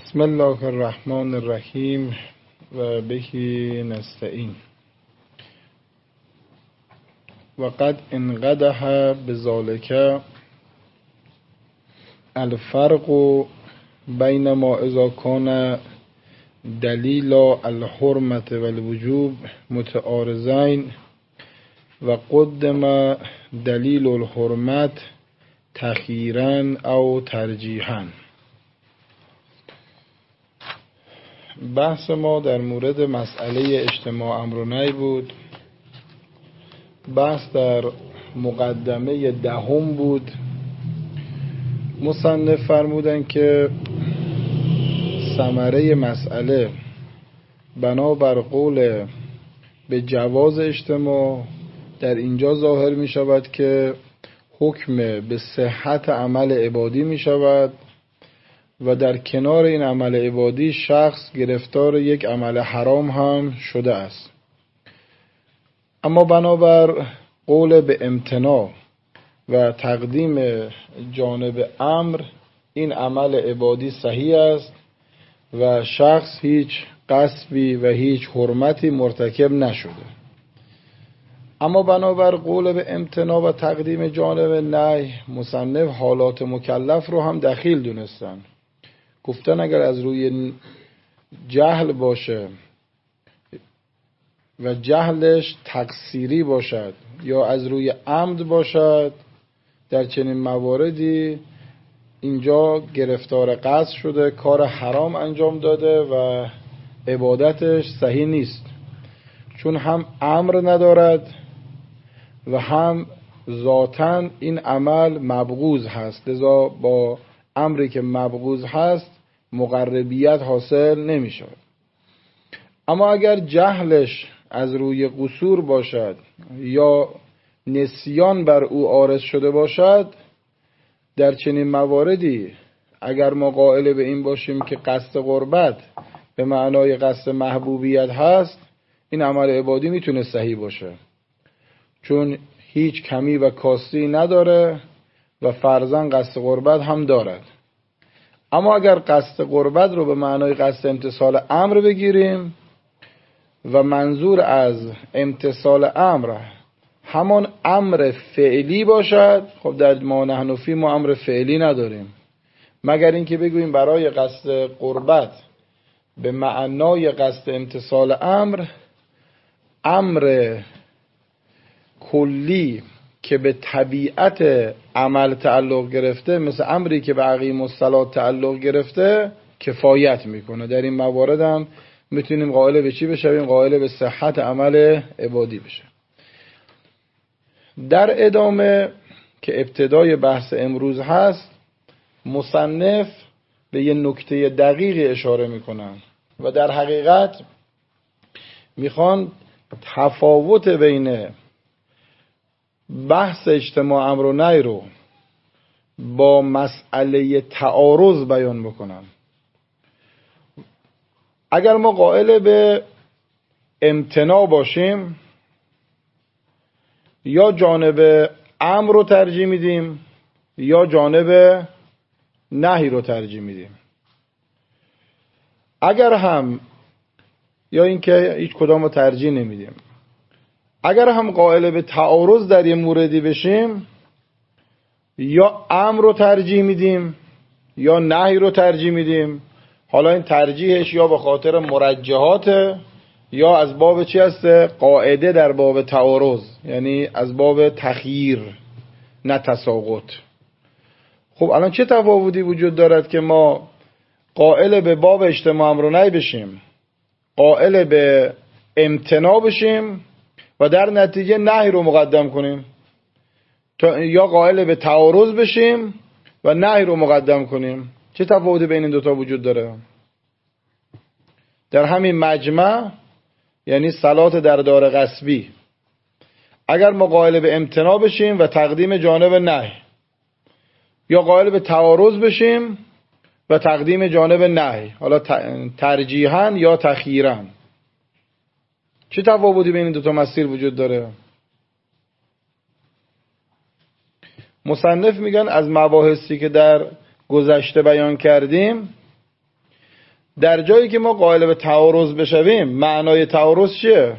بسم الله الرحمن الرحیم و بهی نستعین. و قد انقدح بذالک الفرق بین ما اذا کان دلیل الحرمة والوجوب متعارضین و قدم دلیل الحرمة تخییرا او ترجیحا. بحث ما در مورد مسئله اجتماع امر و نهی بود. بحث در مقدمه دهم بود. مصنف فرمودن که ثمره مسئله بنابر قول به جواز اجتماع در اینجا ظاهر می شود که حکم به صحت عمل عبادی می شود و در کنار این عمل عبادی شخص گرفتار یک عمل حرام هم شده است. اما بنابر قول به امتناع و تقدیم جانب امر این عمل عبادی صحیح است و شخص هیچ غصبی و هیچ حرمتی مرتکب نشده. اما بنابر قول به امتناع و تقدیم جانب نهی مصنف حالات مکلف رو هم دخیل دونستن. گفتن اگر از روی جهل باشه و جهلش تقصیری باشد یا از روی عمد باشد، در چنین مواردی اینجا گرفتار قصد شده، کار حرام انجام داده و عبادتش صحیح نیست، چون هم امر ندارد و هم ذاتاً این عمل مبغوض هست. لذا با امری که مبغوض هست مقربیت حاصل نمی شود. اما اگر جهلش از روی قصور باشد یا نسیان بر او عارض شده باشد، در چنین مواردی اگر ما قائل به این باشیم که قصد قربت به معنای قصد محبوبیت هست، این عمل عبادی میتونه صحیح باشه، چون هیچ کمی و کاستی نداره و فرضاً قصد قربت هم دارد. اما اگر قصد قربت رو به معنای قصد امتثال امر بگیریم و منظور از امتثال امر همان امر فعلی باشد، خب در ما نحن فی ما امر فعلی نداریم، مگر اینکه بگوییم برای قصد قربت به معنای قصد امتثال امر کلی که به طبیعت عمل تعلق گرفته، مثل امری که به اقیم الصلاة تعلق گرفته، کفایت میکنه. در این موارد هم میتونیم قائل به چی بشویم؟ قائل به صحت عمل عبادی بشه. در ادامه که ابتدای بحث امروز هست، مصنف به یه نکته دقیقی اشاره میکنن و در حقیقت میخوان تفاوت بین بحث اجتماع امر و نهی رو با مسئله تعارض بیان بکنن. اگر ما قائل به امتناع باشیم، یا جانب امر رو ترجیح میدیم یا جانب نهی رو ترجیح میدیم. اگر هم یا اینکه هیچ کدام رو ترجیح نمیدیم. اگر هم قائل به تعارض در یه موردی بشیم، یا امر رو ترجیح میدیم یا نهی رو ترجیح میدیم. حالا این ترجیحش یا به خاطر مرجحات یا از باب چی هست؟ قاعده در باب تعارض، یعنی از باب تخییر نه تساقط. خب الان چه تفاوتی وجود دارد که ما قائل به باب اجتماع امر و نهی بشیم، قائل به امتناع بشیم و در نتیجه نهی رو مقدم کنیم، یا قائل به تعارض بشیم و نهی رو مقدم کنیم؟ چه تفاوتی بین این دوتا وجود داره؟ در همین مجمع، یعنی صلات در دار غصبی، اگر ما قائل به امتناع بشیم و تقدیم جانب نهی، یا قائل به تعارض بشیم و تقدیم جانب نهی، حالا ترجیحاً یا تخییراً، چه تفاوتی بین این دوتا مسیر وجود داره؟ مصنف میگن از مباحثی که در گذشته بیان کردیم، در جایی که ما قائل به تعارض بشویم، معنای تعارض چیه؟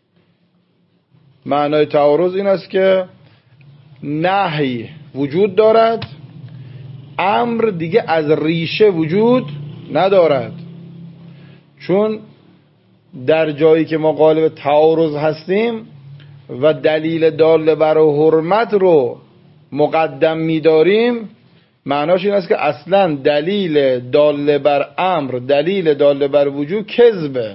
معنای تعارض این است که نهی وجود دارد، امر دیگه از ریشه وجود ندارد. چون در جایی که ما قائل به تعارض هستیم و دلیل دال بر حرمت رو مقدم می‌داریم، معناش این است که اصلا دلیل دال بر امر، دلیل دال بر وجود کذبه.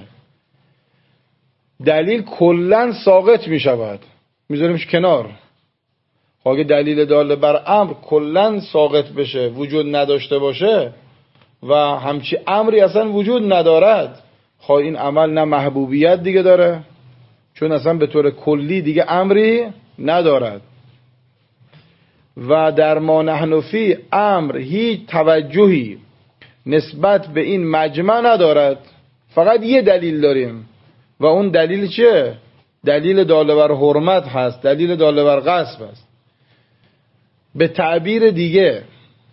دلیل کلن ساقط می شود، میذاریمش کنار. اگه دلیل دال بر امر کلن ساقط بشه، وجود نداشته باشه و همچی امری اصلا وجود ندارد، این عمل نه محبوبیت دیگه داره، چون اصلا به طور کلی دیگه امری ندارد. و در ما نحن فی امر هیچ توجهی نسبت به این مجمع ندارد. فقط یه دلیل داریم و اون دلیل چه؟ دلیل دال بر حرمت هست، دلیل دال بر غصب هست. به تعبیر دیگه،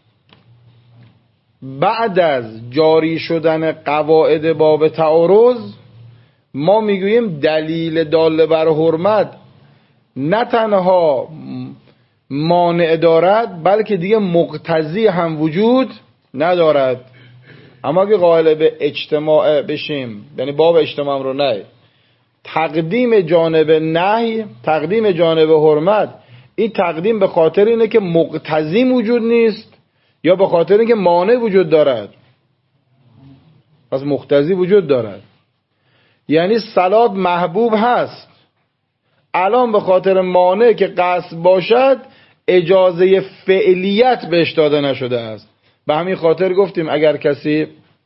بعد از جاری شدن قواعد باب تعارض ما میگوییم دلیل دال بر حرمت نه تنها مانع دارد بلکه دیگه مقتضی هم وجود ندارد. اما اگه قائل به اجتماع بشیم، یعنی باب اجتماع رو نه، تقدیم جانب نهی، تقدیم جانب حرمت، این تقدیم به خاطر اینه که مقتضی وجود نیست یا به خاطر اینکه مانع وجود دارد؟ پس مقتضی وجود دارد. یعنی صلات محبوب هست، الان به خاطر مانع که قصد باشد اجازه فعلیت بهش داده نشده است. به همین خاطر گفتیم اگر کسی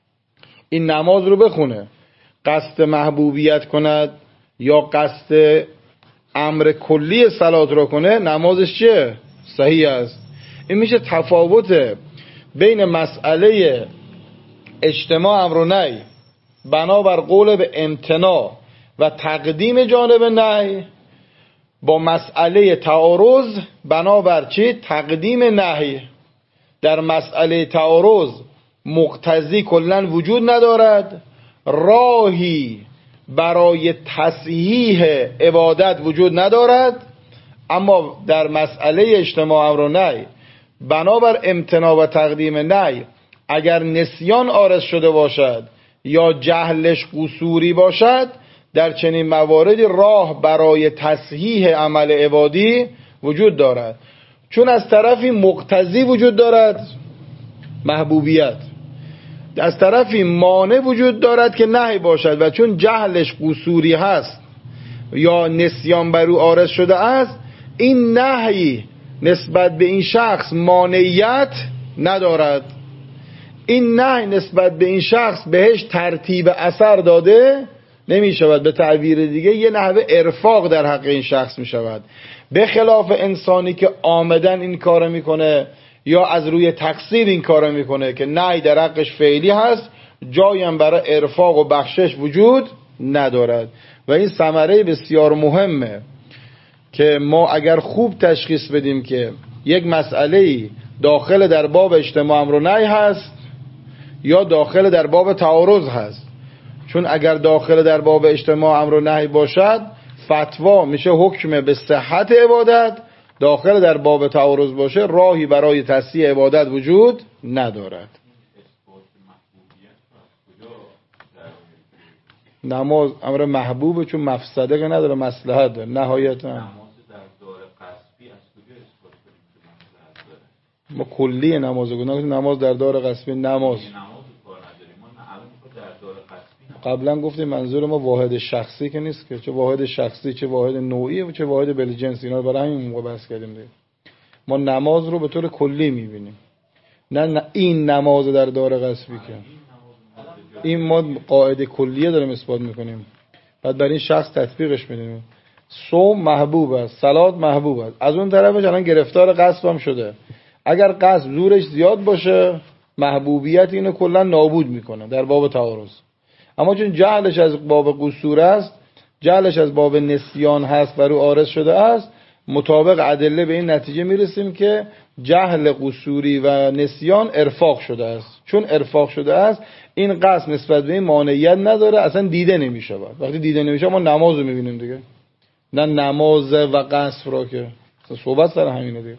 این نماز رو بخونه، قصد محبوبیت کند یا قصد امر کلی صلات رو کنه، نمازش چیه؟ صحیح است. این میشه تفاوت بین مسئله اجتماع امر و نهی بنابر قول به امتناع و تقدیم جانب نهی با مسئله تعارض بنابر چی؟ تقدیم نهی. در مسئله تعارض مقتضی کلن وجود ندارد، راهی برای تصحیح عبادت وجود ندارد. اما در مسئله اجتماع امر و نهی بنابر امتناع و تقدیم نهی اگر نسیان عارض شده باشد یا جهلش قصوری باشد، در چنین مواردی راه برای تصحیح عمل عبادی وجود دارد. چون از طرفی مقتضی وجود دارد، محبوبیت، از طرفی مانع وجود دارد که نهی باشد، و چون جهلش قصوری هست یا نسیان بر او عارض شده است، این نهی نسبت به این شخص مانعیت ندارد. این نهی نسبت به این شخص بهش ترتیب اثر داده نمی شود. به تعبیر دیگه یه نحوه ارفاق در حق این شخص می شود، به خلاف انسانی که آمدن این کار میکنه یا از روی تقصیر این کار میکنه که نهی در حقش فعلی هست، جایی هم برای ارفاق و بخشش وجود ندارد. و این ثمره بسیار مهمه که ما اگر خوب تشخیص بدیم که یک مسئله داخل در باب اجتماع امر و نهی هست یا داخل در باب تعارض هست. چون اگر داخل در باب اجتماع امر و نهی باشد، فتوا میشه حکم به صحت عبادت، داخل در باب تعارض باشه راهی برای تصحیح عبادت وجود ندارد. نماز امر محبوبه چون مفسده که نداره، مصلحت داره نهایتا. ما کلی نمازو گفتیم، نماز در دار غصبی نماز. قبلا گفتیم منظور ما واحد شخصی که نیست که، چه واحد شخصی چه واحد نوعی و چه واحد بلجنس، اینا رو برای همین موقع بحث کردیم دیگه. ما نماز رو به طور کلی میبینیم، نه این نماز در دار غصبی که این ما قاعده کلیه داریم اثبات میکنیم، بعد برای این شخص تطبیقش میدیم. صوم محبوب است، صلات محبوب است، از اون طرفش الان گرفتار غصب هم شده. اگر غصب زورش زیاد باشه محبوبیت اینو کلا نابود میکنه در باب تعارض. اما چون جهلش از باب قصور است، جهلش از باب نسیان هست، برای عارض شده است، مطابق ادله به این نتیجه میرسیم که جهل قصوری و نسیان ارفاق شده است. چون ارفاق شده است، این قصد نسبت به این مانعیت نداره، اصلا دیده نمیشه. وقتی دیده نمیشه ما نماز رو میبینیم دیگه، نه نماز و قصد را که صحبت سر همینه دیگه،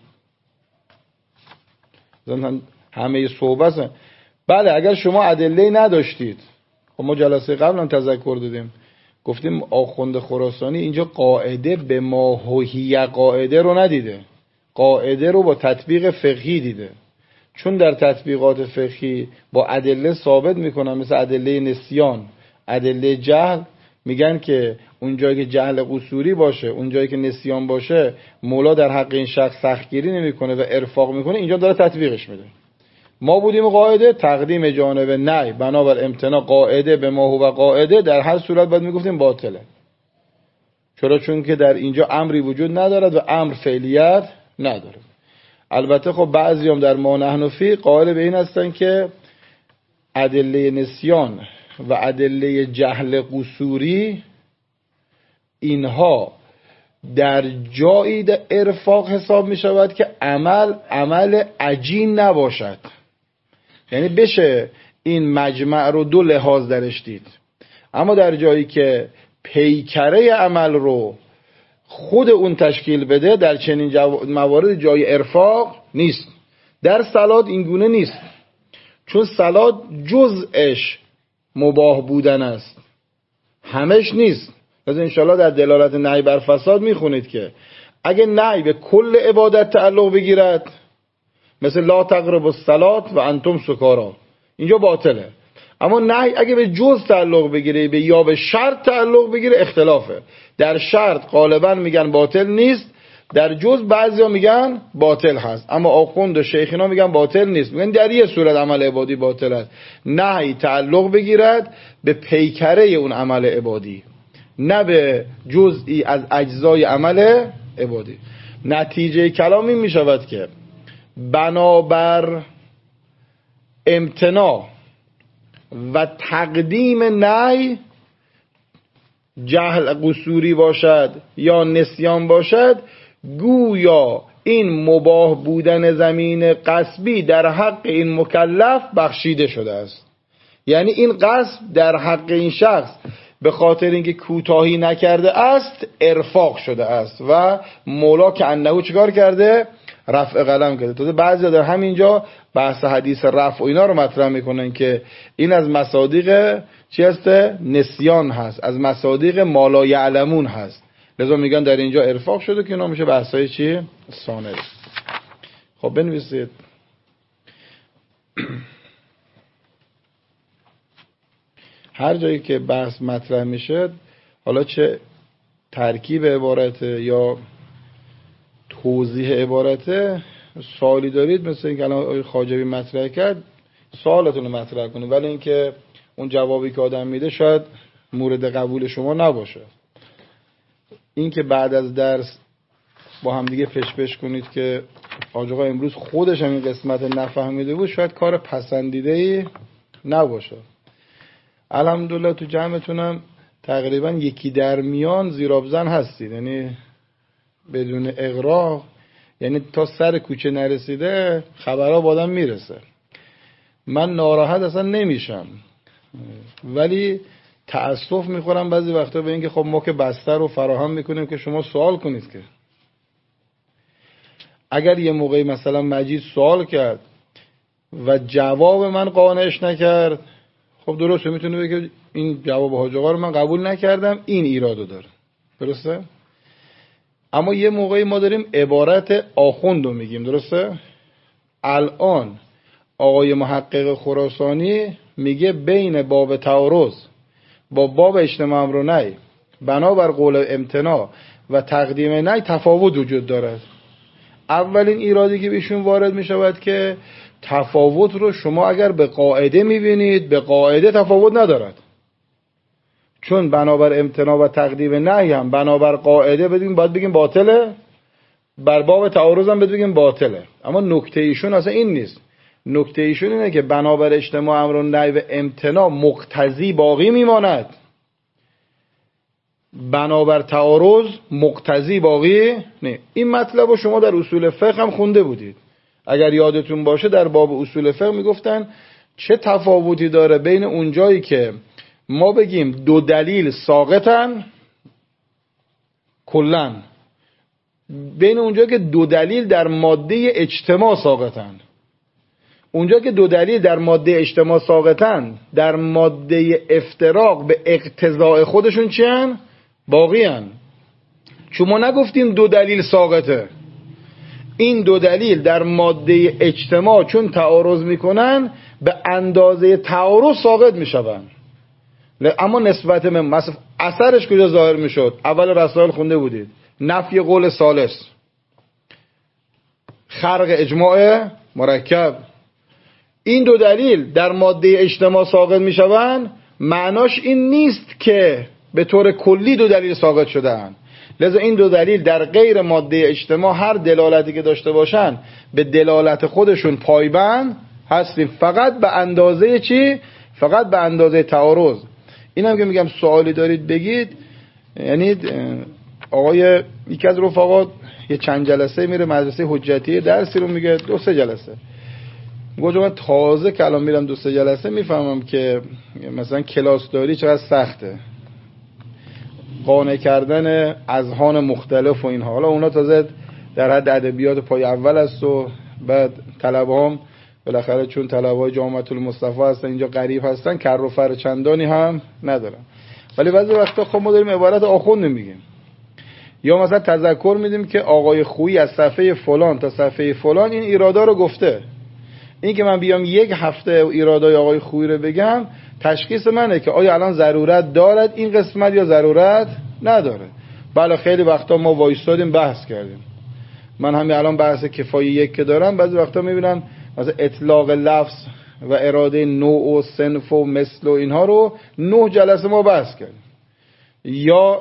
همه صحبت. بله اگر شما ادله نداشتید، خب ما جلسه قبل هم تذکر دادیم، گفتیم آخوند خراسانی اینجا قاعده به ما هویه قاعده رو ندیده، قاعده رو با تطبیق فقهی دیده. چون در تطبیقات فقهی با ادله ثابت میکنن، مثل ادله نسیان، ادله جهل، میگن که اون جایی که جهل قصوری باشه، اون جایی که نسیان باشه، مولا در حق این شخص سختگیری نمیکنه و ارفاق میکنه، اینجا داره تطبیقش میده. ما بودیم قاعده تقدیم جانب نهی بنابر امتناع قاعده به ما هو قاعده در هر صورت باید میگفتیم باطله. چرا؟ چون که در اینجا امری وجود ندارد و امر فعلیت نداره. البته خب بعضی هم در ما نحن فی قائل به این هستن که ادله نسیان و ادله جهل قصوری اینها در جایی در ارفاق حساب می شود که عمل عجین نباشد. یعنی بشه این مجمع رو دو لحاظ درش دید، اما در جایی که پیکره عمل رو خود اون تشکیل بده، در چنین موارد جای ارفاق نیست. در صلات این گونه نیست، چون صلات جزءش مباح بودن است، همش نیست. پس انشاءالله در دلالت نهی بر فساد میخونید که اگه نهی به کل عبادت تعلق بگیرد، مثل لا تقربوا الصلاة و انتم سکارا، اینجا باطله. اما نهی اگه به جز تعلق بگیره یا به شرط تعلق بگیره اختلافه. در شرط غالبا میگن باطل نیست، در جز بعضیا میگن باطل هست، اما آخوند و شیخینا میگن باطل نیست، میگن در یه صورت عمل عبادی باطل است، نهی تعلق بگیرد به پیکره اون عمل عبادی، نه به جزئی از اجزای عمل عبادی. نتیجه کلام این میشود که بنابر امتناع و تقدیم نهی، جهل قصوری باشد یا نسیان باشد، گویا این مباح بودن زمین غصبی در حق این مکلف بخشیده شده است. یعنی این غصب در حق این شخص به خاطر اینکه کوتاهی نکرده است ارفاق شده است و مولا که انهو چیکار کرده؟ رفع قلم کرده. تو بعضی در همینجا بحث حدیث رفع و اینا رو مطرح میکنن که این از مصادیق چی هست؟ نسیان هست، از مصادیق ما لا یعلمون هست، لذا میگن در اینجا ارفاق شده که اینا میشه بحثای چی؟ ثانوی. خب بنویسید. هر جایی که بحث مطرح میشه، حالا چه ترکیب عبارته یا توضیح عبارته، سوالی دارید مثل اینکه الان آقای خواجوی مطرح کرد، سوالتون رو مطرح کنید، ولی اینکه اون جوابی که آدم میده شاید مورد قبول شما نباشه. اینکه بعد از درس با هم دیگه پش کنید که آقا امروز خودش هم این قسمت نفهمیده بود، شاید کار پسندیده‌ای نباشه. الحمدلله تو جمعتونم تقریبا یکی در میان زیرابزن هستید، یعنی بدون اغراق، یعنی تا سر کوچه نرسیده خبرها با آدم میرسه. من ناراحت اصلا نمیشم، ولی تأسف میخورم بعضی وقتا به اینکه خب ما که بستر رو فراهم میکنیم که شما سوال کنید. که اگر یه موقعی مثلا مجید سوال کرد و جواب من قانعش نکرد، خب درسته، میتونه بگه که این جواب حاج آقا رو من قبول نکردم، این ایرادو داره، درسته؟ اما یه موقعی ما داریم عبارت آخوند رو میگیم، درسته؟ الان آقای محقق خراسانی میگه بین باب تعارض با باب اجتماع امر و نهی بنابر قول امتناع و تقدیم نهی تفاوت وجود دارد. اولین ایرادی که بهشون وارد میشود که تفاوت رو شما اگر به قاعده میبینید، به قاعده تفاوت ندارد، چون بنابر امتناع و تقدیم نهی هم بنابر قاعده باید بگیم باطله، بر باب تعارض هم بگیم باطله. اما نکته ایشون اصلا این نیست، نکته ایشون اینه که بنابر اجتماع امر و نهی و امتناع مقتضی باقی میماند، بنابر تعارض مقتضی باقی نه. این مطلب رو شما در اصول فقه هم خونده بودید. اگر یادتون باشه در باب اصول فقه میگفتن چه تفاوتی داره بین اونجایی که ما بگیم دو دلیل ساقطن کلن، بین اونجایی که دو دلیل در ماده اجتماع ساقطن. اونجا که دو دلیل در ماده اجتماع ساقطن، در ماده افتراق به اقتضاء خودشون چی هن؟ باقی هن. چون ما نگفتیم دو دلیل ساقطه، این دو دلیل در ماده اجتماع چون تعارض میکنن به اندازه تعارض ساقط میشون. اما نسبت مثلا اثرش کجا ظاهر میشد؟ اول رسائل خونده بودید، نفی قول ثالث، خرق اجماع مرکب. این دو دلیل در ماده اجتماع ساقط میشون، معناش این نیست که به طور کلی دو دلیل ساقط شدن. لذا این دو دلیل در غیر ماده اجتماع هر دلالتی که داشته باشن به دلالت خودشون پایبند هستیم، فقط به اندازه چی؟ فقط به اندازه تعارض. اینم که میگم سوالی دارید بگید. یعنی آقای یکی از رفقا یه چند جلسه میره مدرسه حجتی، درسی رو میگه 2-3 جلسه. گفتم من تازه که الان میرم 2-3 جلسه میفهمم که مثلا کلاس داری چقدر سخته، قانع کردن اذهان مختلف و اینها. حالا اونا تازه در حد ادبیات پای اول است و بعد طلبهام بالاخره چون طلبهای جامعه المصطفی هستن اینجا غریب هستن، کر و فر چندانی هم ندارن. ولی بعضی وقتا خب ما داریم عبارت آخوند میگیم، یا مثلا تذکر میدیم که آقای خویی از صفحه فلان تا صفحه فلان این ایرادا رو گفته. این که من بیام یک هفته ایرادای آقای خویی رو بگم، تشخیص منه که آیا الان ضرورت دارد این قسمت یا ضرورت نداره. بله خیلی وقتا ما وایستادیم بحث کردیم. من همین الان بحث کفایه یک که دارم، بعضی وقتا میبینم مثلا اطلاق لفظ و اراده نوع و صنف و مثل و اینها رو 9 جلسه ما بحث کردیم، یا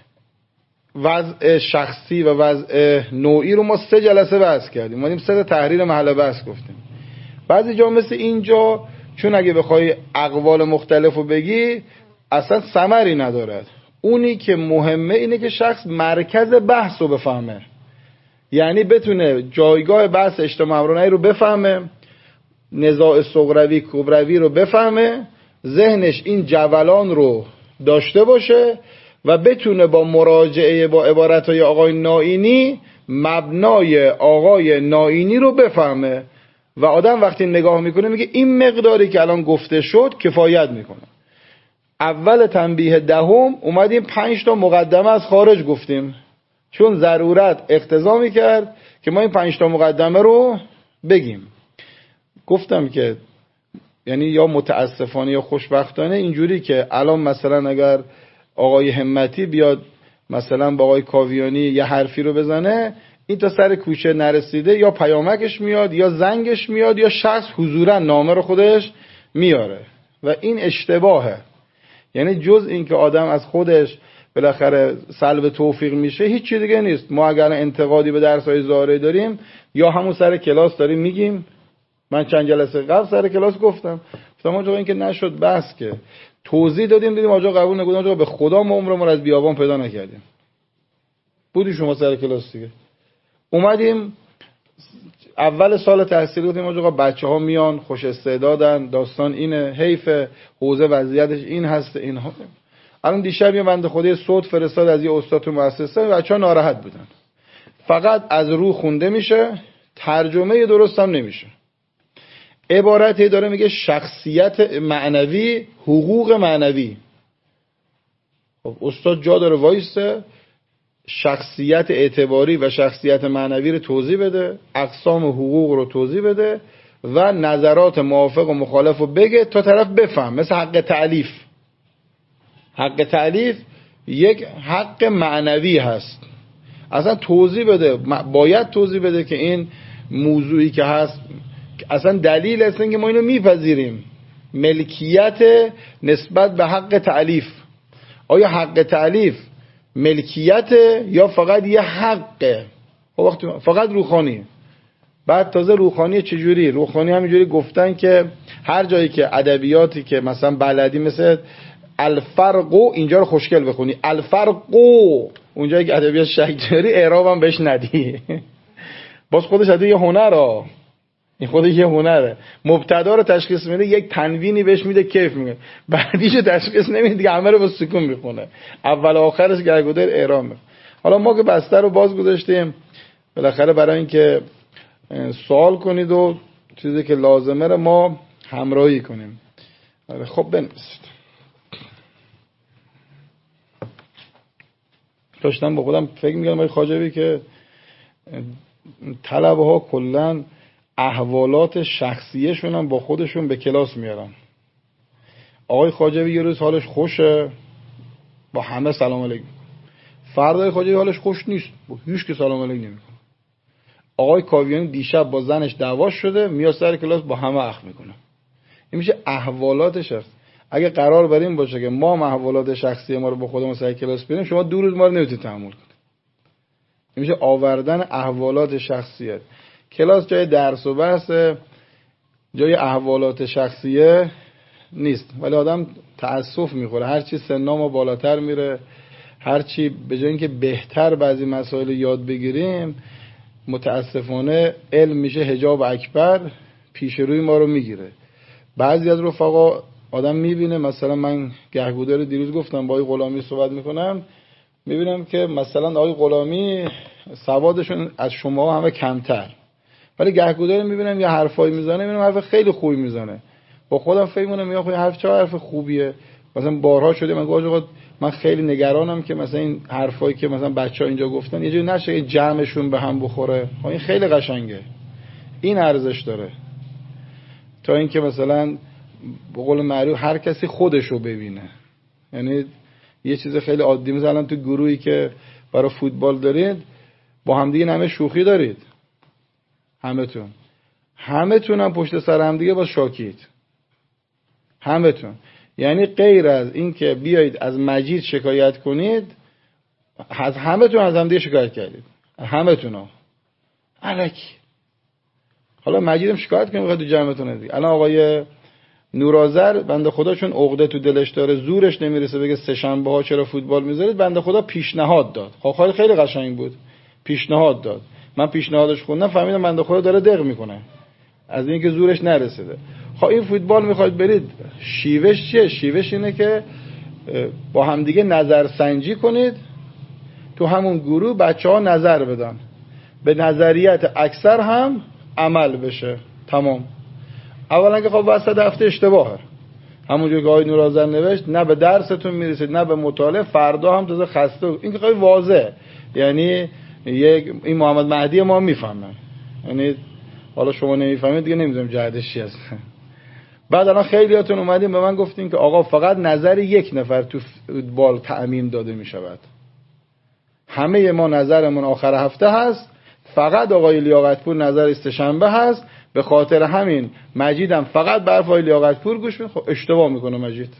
وضع شخصی و وضع نوعی رو ما 3 جلسه بحث کردیم، اومدیم 3 تحریر محل بحث گفتیم. بعضی جا مثل اینجا چون اگه بخوای اقوال مختلف رو بگی اصلا ثمری ندارد. اونی که مهمه اینه که شخص مرکز بحث رو بفهمه، یعنی بتونه جایگاه بحث اجتماع امرانهی رو بفهمه، نزاع صغروی کبروی رو بفهمه، ذهنش این جولان رو داشته باشه و بتونه با مراجعه با عبارتهای آقای نائینی مبنای آقای نائینی رو بفهمه. و آدم وقتی نگاه میکنه میگه این مقداری که الان گفته شد کفایت میکنه. اول تنبیه دهم اومدیم 5 تا مقدمه از خارج گفتیم، چون ضرورت اقتضا میکرد که ما این 5 تا مقدمه رو بگیم. گفتم که یعنی یا متاسفانه یا خوشبختانه اینجوری که الان مثلا اگر آقای همتی بیاد مثلا با آقای کاویانی یه حرفی رو بزنه، این تا سر کوچه نرسیده یا پیامکش میاد یا زنگش میاد یا شخص حضورا نامه رو خودش میاره و این اشتباهه. یعنی جز این که آدم از خودش بالاخره سلب توفیق میشه هیچ چیز دیگه نیست. ما اگر انتقادی به درس‌های ظاهری داریم یا همون سر کلاس داریم میگیم. من چند جلسه قبل سر کلاس گفتم آقا این که نشد بحث که توضیح دیدیم آقا قبول نگفتن، آقا به خدا ما عمرمون از بیابان پیدا نکردیم. بودی شما سر کلاس دیگه. اومدیم اول سال تحصیلی گفتیم آقا بچه‌ها میان خوش استعدادن، داستان اینه، حیف حوزه وضعیتش این هست اینها. الان دیشب یه بنده خدای صوت فرستاد از یه استاد تو مؤسسه، بچه‌ها ناراحت بودن. فقط از رو خونده میشه، ترجمه درست هم نمیشه. عبارتی داره میگه شخصیت معنوی، حقوق معنوی. خب استاد جا داره وایسته شخصیت اعتباری و شخصیت معنوی رو توضیح بده، اقسام حقوق رو توضیح بده و نظرات موافق و مخالف رو بگه تا طرف بفهم. مثل حق تألیف. حق تألیف یک حق معنوی هست، اصلا توضیح بده، باید توضیح بده که این موضوعی که هست اصلا دلیل است که ما اینو میپذیریم، ملکیت نسبت به حق تألیف. آیا حق تألیف ملکیت یا فقط یه حقه؟ فقط روخانی. بعد تازه روخانی چجوری؟ روخانی همینجوری گفتن که هر جایی که ادبیاتی که مثلا بلدی مثل الفرقو اینجا رو خوشگل بخونی، الفرقو اونجایی که ادبیات شک داری اعراب هم بهش ندی. باز خودش ادبیات یه هنره. این خود یه هنره. مبتدا رو تشخیص میده، یک تنوینی بهش میده، کیف میگه. بعدیشو تشخیص نمیده دیگه، همه رو با سکون میخونه. اول آخرش گرگودار احرام میخونه. حالا ما که بستر رو باز گذاشتیم بالاخره برای اینکه سوال کنید و چیزی که لازمه رو ما همراهی کنیم. خب بنویسید. داشتم با خودم فکر می‌کردم آقای خواجوی که طلبه ها کلاً احوالات شخصیشون هم با خودشون به کلاس میارن. آقای خواجوی یه روز حالش خوشه، با همه سلام علیک. فردا خواجوی حالش خوش نیست، با هیچ که سلام علیک نمیکنه. آقای کاویانی دیشب با زنش دعوا شده، میاد سر کلاس با همه اخم میکنه. این میشه احوالات شخص. اگه قرار بر این باشه که ما احوالات شخصی ما رو با خودمون سر کلاس بیاریم، شما 2 روز ما رو نمیتونید تحمل کنید. این میشه آوردن احوالات شخصیت. کلاس جای درس و بحث، جای احوالات شخصیه نیست. ولی آدم تأسف میخوره هر چی سن‌ها ما بالاتر میره، هر چی به جای اینکه بهتر بعضی مسائل یاد بگیریم، متاسفانه علم میشه حجاب اکبر، پیش روی ما رو میگیره. بعضی از رفقا آدم میبینه، مثلا من گهگودار دیروز گفتم با آقای غلامی صحبت میکنم، میبینم که مثلا آقای غلامی سوادشون از شما همه کمتر، ولی گهگودار میبینم یه حرفایی میزنه، میبینم حرف خیلی خوبی میزنه. با خودم فکر میکنم میگم خب حرف چه حرف خوبیه. مثلا بارها شده من گفتم من خیلی نگرانم که مثلا این حرفایی که مثلا بچه‌ها اینجا گفتن یه جوری نشه جمعشون به هم بخوره. این خیلی قشنگه، این ارزش داره، تا اینکه مثلا به قول معروف هر کسی خودشو ببینه. یعنی یه چیز خیلی عادی، مثلا تو گروهی که برای فوتبال دارید با همدیگه همه شوخی دارید، همتون هم پشت سر همدیگه با شاکید، همتون. یعنی غیر از این که بیایید از مجید شکایت کنید، از همتون از همدیگه شکایت کردید، همتون ها الکی. حالا مجیدم شکایت کنید تو جمعتون دیگه. الان آقای نورآذر بنده خدا چون عقده تو دلش داره، زورش نمیرسه بگه سه شنبه ها چرا فوتبال میذارید، بنده خدا پیشنهاد داد. خب خیلی قشنگ بود، پیشنهاد داد. من پیشنهادش خوندم فهمیدم بنده خدا داره دق میکنه از اینکه زورش نرسیده. خب این فوتبال میخواید برید، شیوهش چیه؟ شیوهش اینه که با همدیگه نظرسنجی کنید، تو همون گروه بچه‌ها نظر بدن، به نظریت اکثر هم عمل بشه. تمام. اولا که خب وسط هفته اشتباهه، همونجوری که آقای نورآذر نوشت، نه به درستون میرسید نه به مطالعه، فردا هم تازه خسته. این که خیلی واضحه، یعنی این محمد مهدی ما میفهمه، یعنی حالا شما نمیفهمید دیگه نمیدونم جهتش چی هست. بعد الان خیلیاتون اومدین به من گفتین که آقا فقط نظر یک نفر تو فوتبال تعمیم داده میشود، همه ما نظرمون آخر هفته هست، فقط آقای لیاقتپور نظر سه‌شنبه هست، به خاطر همین مجیدم فقط به حرف آقای لیاقتپور گوش میده. خب اشتباه میکنه مجید.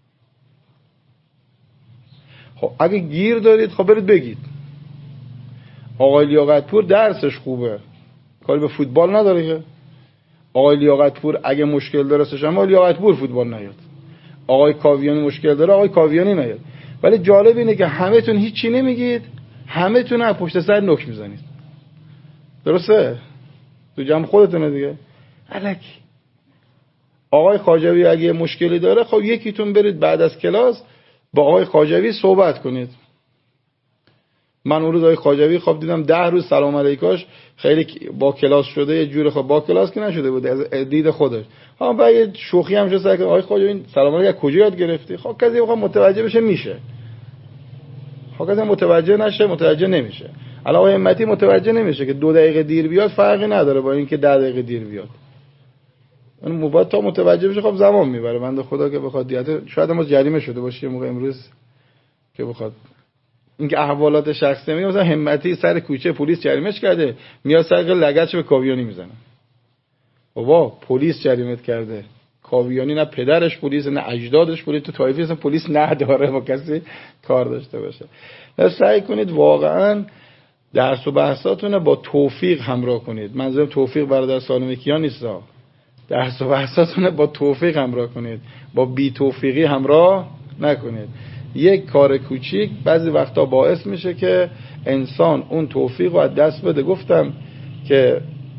خب اگه گیر دارید خب برید بگید آقای لیاقتپور درسش خوبه، کاری به فوتبال نداره که. آقای لیاقتپور اگه مشکل داره سه‌شنبه لیاقتپور فوتبال نیاد، آقای کاویانی مشکل داره آقای کاویانی نیاد. ولی جالب اینه که همتون هیچی نمیگید، همتون از پشت سر نوک میزنید. درسته؟ تو جمع خودتونه دیگه. الکی. آقای خواجوی اگه مشکلی داره خب یکیتون برید بعد از کلاس با آقای خواجوی صحبت کنید. من اون روز آقای خواجوی خب دیدم 10 روز سلام علیکاش خیلی با کلاس شده، یه جوری خب با کلاس که نشده بود از دید خودش. ها بعد یه شوخی هم شد سر آقای خواجوی سلام علیک از کجا یاد گرفتی؟ خب کسی بخواد متوجه بشه میشه. خب کسی متوجه نشه متوجه نمیشه. الان آقای همتی متوجه نمیشه که 2 دقیقه دیر بیاد فرقی نداره با اینکه 10 دقیقه دیر بیاد. اون موقع تا متوجه بشه خب زمان میبره. بنده خدا که بخواد دیت شاید ما جریمه شده باشه موقع امروز که بخواد اینکه احوالات شخصی میگه، مثلا همتی سر کوچه پلیس جریمهش کرده، میاد سر لگدش به کاویانی میزنه. بابا پلیس جریمت کرده، کاویانی نه پدرش پلیس نه اجدادش پلیس، تو طایفی اصلا پلیس نداره با کسی کار داشته باشه. سعی کنید واقعا درس و بحثاتون با توفیق همراه کنید. منظورم توفیق برادر سالم کیان نیست، درس و بحثاتون با توفیق همراه کنید، با بی توفیقی همراه نکنید. یک کار کوچیک بعضی وقتا باعث میشه که انسان اون توفیق رو از دست بده. گفتم که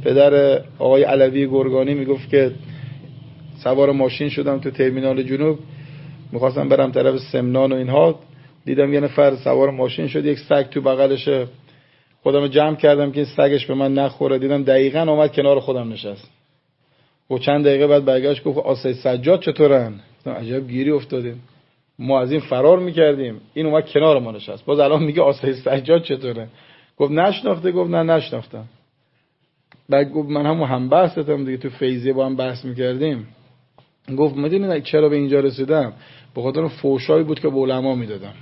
پدر آقای علوی گرگانی میگفت که سوار ماشین شدم تو ترمینال جنوب، میخواستم برم طرف سمنان و اینها، دیدم یه نفر سوار ماشین شد، یک سگ تو بغلشه، خودم جمع کردم که این سگش به من نخوره، دیدم دقیقاً اومد کنار خودم نشست و چند دقیقه بعد برگشت گفت آسای سجاد چطورن؟ عجب گیری افتادیم، ما از این فرار میکردیم، این اومد کنار ما نشست، باز الان میگه آسای سجاد چطوره؟ گفت نشناخته؟ گفت نه نشناختم. بعد گفت من هم بحثتم دیگه، تو فیضیه با هم بحث میکردیم. گفت میدونی چرا به اینجا رسیدم؟ به خاطر فحشایی بود که به علما میدادم.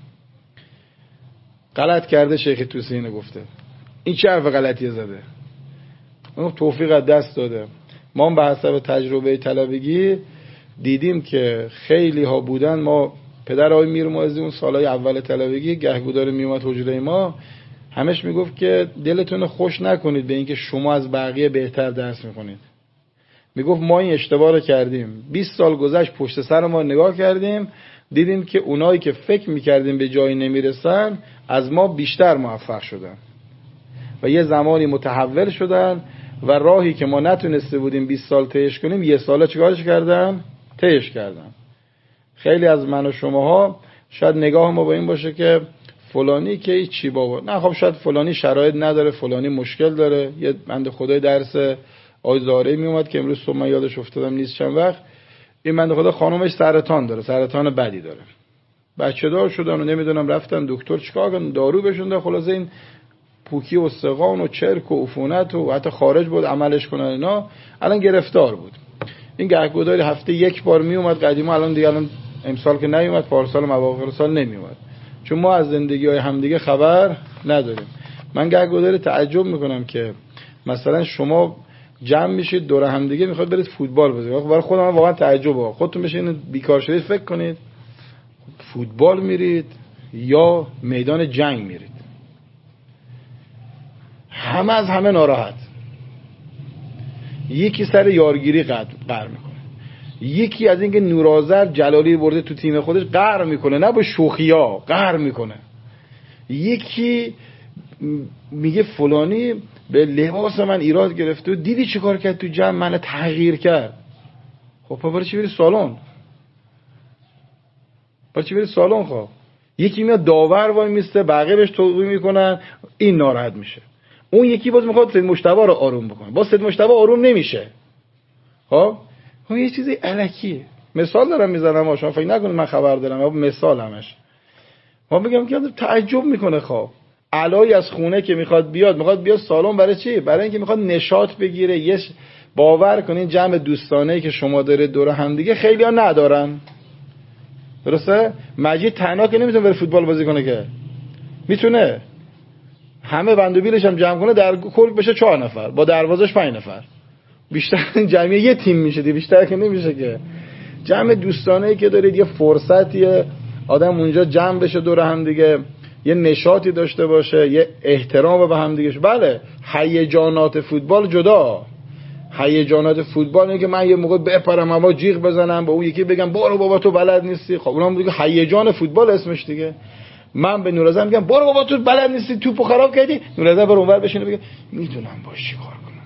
غلط کرده شیخ توسی اینو گفته، این چه حرف غلطی زده؟ اون توفیق از دست داده. ما هم به حسب تجربه طلبگی دیدیم که خیلی ها بودن. ما پدر آقای میر معزی اون سالهای اول طلبگی گهگودار میومد حجره ما، همش میگفت که دلتون خوش نکنید به اینکه شما از بقیه بهتر درس میکنید. میگفت ما این اشتباه رو کردیم، 20 سال گذشت پشت سر ما نگاه کردیم، دیدیم که اونایی که فکر میکردیم به جایی نمیرسن از ما بیشتر موفق شدن و یه زمانی متحول شدن و راهی که ما نتونسته بودیم 20 سال طیش کنیم، یه ساله چیکارش کردن؟ طیش کردن. خیلی از من و شماها شاید نگاه ما با این باشه که فلانی که چی بابا، نه خب شاید فلانی شرایط نداره، فلانی مشکل داره. یه بنده خدای درس آقای زارعی می اومد که امروز صبح من یادش افتادم نیست چند وقت، این بنده خدا خانومش سرطان داره، سرطان بدی داره، بچه دار شدن و نمیدونم رفتن دکتر چیکار کنن، دارو بهشون داد، خلاصه این پوکی و استقان و چرک و عفونت و حتی خارج بود عملش کنن اینا، الان گرفتار بود. این گهگداری هفته یک بار می اومد قدیما، الان دیگه الان امسال که نیومد، پارسال مواخر سال نمی اومد، چون ما از زندگی های همدیگه خبر نداریم. من گهگداری تعجب میکنم که مثلا شما جمع میشید دور همدیگه میخواد برید فوتبال بازی، برای خودم واقعا تعجبه، خودتون بشینید بیکار شدید فکر کنید فوتبال میرید یا میدان جنگ میرید، همه از همه ناراحت، یکی سر یارگیری قهر میکنه، یکی از اینکه نورآذر جلالی برده تو تیم خودش قهر میکنه، نه با شوخیا قهر میکنه، یکی میگه فلانی به لباس من ایراد گرفته و دیدی چه کار کرد تو جمع منو تغییر کرد. خب برای چی بری سالن؟ برای چی بری سالن؟ خب یکی میاد داور وای میسته، بقیه بهش توضیح میکنن، این ناراحت میشه. اون یکی باز میخواد سید مجتبی رو آروم بکنه، باز سید مجتبی آروم نمیشه. خب یه چیزی الکیه. مثال دارم میزنم، شما فکر نکنید من خبر دارم، مثال همش. ما میگم که تعجب میکنه. خب علایی از خونه که میخواد بیاد سالن، برای چی؟ برای اینکه میخواد نشاط بگیره. یه باور کنین جمع دوستانه‌ای که شما داره دور هم دیگه خیلی ها ندارن، درسته؟ مجید تنها که نمیتونه بره فوتبال بازی کنه، که میتونه همه بند و بیلش هم جمع کنه در کل بشه 4 نفر، با دروازش 5 نفر، بیشتر جمعی یه تیم میشه دیگه، بیشتر که نمیشه. که جمع دوستانه‌ای که دارید، یه فرصتیه آدم اونجا جمع بشه دور هم دیگه، یه نشاطی داشته باشه، یه احترام به هم دیگه. بله هیجانات فوتبال جدا، هیجانات فوتبال اینه که من یه موقع بپرم اما جیغ بزنم، با اون یکی بگم برو بابا تو بلد نیستی. خب اونم دیگه هیجان فوتبال اسمش دیگه. من به نورآذر میگم برو بابا تو بلد نیستی، توپو خراب کردی، نورآذر برو اونور بشینه بگه میدونم باش چیکار کنم.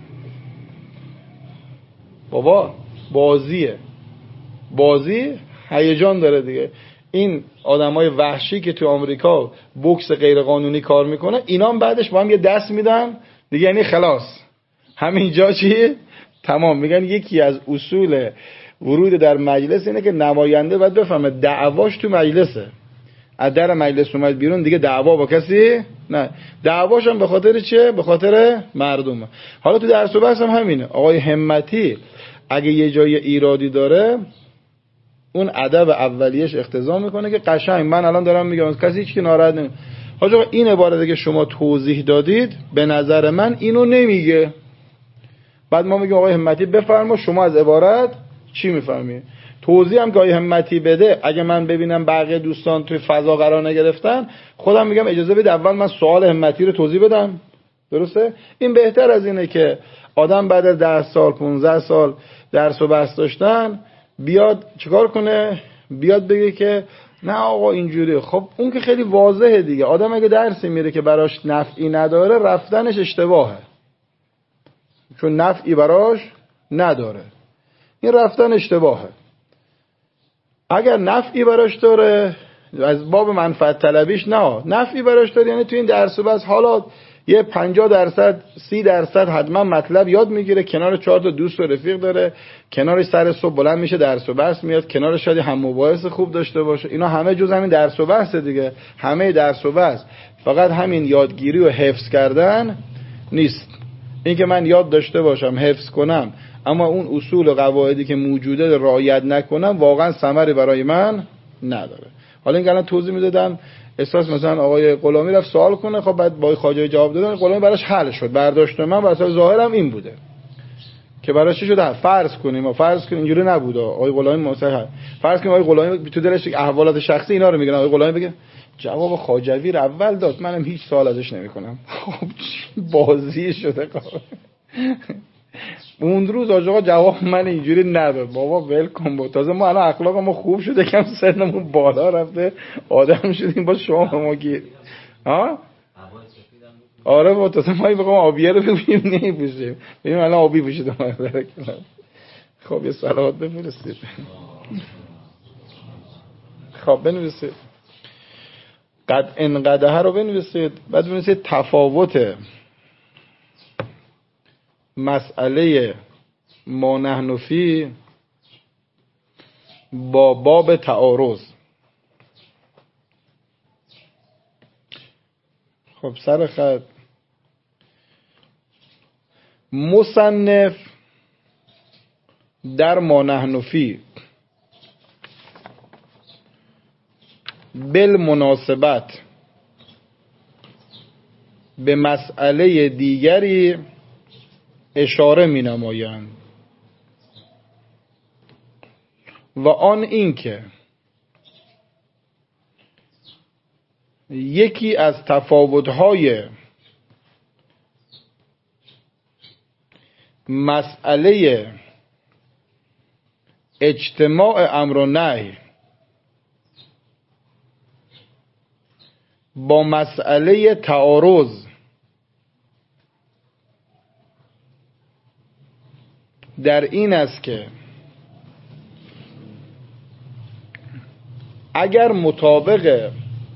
بابا بازیه، بازی هیجان داره دیگه. این آدمای وحشی که تو آمریکا بوکس غیر قانونی کار میکنه، اینا هم بعدش با هم یه دست میدن دیگه، یعنی خلاص همینجا چی تمام. میگن یکی از اصول ورود در مجلس اینه که نماینده باید بفهمه دعواش تو مجلسه، از در مجلس اومد بیرون دیگه دعوا با کسی نه، دعواش هم به خاطر چیه؟ به خاطر مردمه. حالا تو درس و بحث هم همینه. آقای همتی اگه یه جای ایرادی داره، اون ادب اولیش اقتضا میکنه که قشنگ من الان دارم میگم کسی هیچ که ناراحت نمیشه. حاج آقا این عبارتی که شما توضیح دادید به نظر من اینو نمیگه. بعد ما میگیم آقای همتی بفرما شما از عبارت چی میفهمی؟ توضیح هم که آقای همتی بده. اگه من ببینم بقیه دوستان توی فضا قرار نگرفتن، خودم میگم اجازه بده اول من سوال همتی رو توضیح بدم. درسته؟ این بهتر از اینه که آدم بعد از 10 سال 15 سال درس و بحث داشتن بیاد چیکار کنه؟ بیاد بگه که نه آقا اینجوری. خب اون که خیلی واضحه دیگه. آدم اگه درسی میره که براش نفعی نداره، رفتنش اشتباهه. چون نفعی براش نداره. این رفتن اشتباهه. اگر نفعی براش داره از باب منفعت طلبیش نه، نفعی براش داره یعنی تو این درس و بس حالا یه 50% 30% حتما مطلب یاد میگیره، کنار 4 تا دوست و رفیق داره، کنارش سر صبح بلند میشه درس و بحث میاد، کنارش شاید هم مباحث خوب داشته باشه. اینا همه جز همین درس و بحث دیگه، همه درس و بحث فقط همین یادگیری و حفظ کردن نیست. این که من یاد داشته باشم حفظ کنم اما اون اصول و قواعدی که موجوده رعایت نکنم واقعا ثمری برای من نداره. حالا این که الان توضیح میدادم احساس مثلا آقای غلامی رفت سوال کنه، خب بعد با خواجه جواب دادن، غلامی براش حل شد. برداشت من واسه ظاهرم این بوده که براش چی شده. فرض کنیم اینجوری نبوده. آقای غلامی مثلا فرض کنیم آقای غلامی تو دلش احوالات شخصی اینا رو میگن، آقای غلامی بگه جواب خواجوی رو اول داد، منم هیچ سوال ازش نمیکنم. خب بازی شده. اون روز آقا جواب من اینجوری نداد، بابا ول کن با. تازه ما الان اخلاقمون خوب شده، کم سنمون بالا رفته، آدم شدیم با شما ما گیر. ها آره با تازه ما بگم آبیه رو ببینیم نمیپوشیم، ببینیم الان آبی پوشیدم. خب یه صلوات بفرستید. خب بنویسید قد انقدها رو بنویسید، بعد بنویسید تفاوت مسئله ما نحن فی با باب تعارض. خب سر خط مصنف در ما نحن فی بالمناسبت به مسئله دیگری اشاره می نمایند و آن این که یکی از تفاوت‌های مسئله اجتماع امر و نهی با مسئله تعارض در این است که اگر مطابق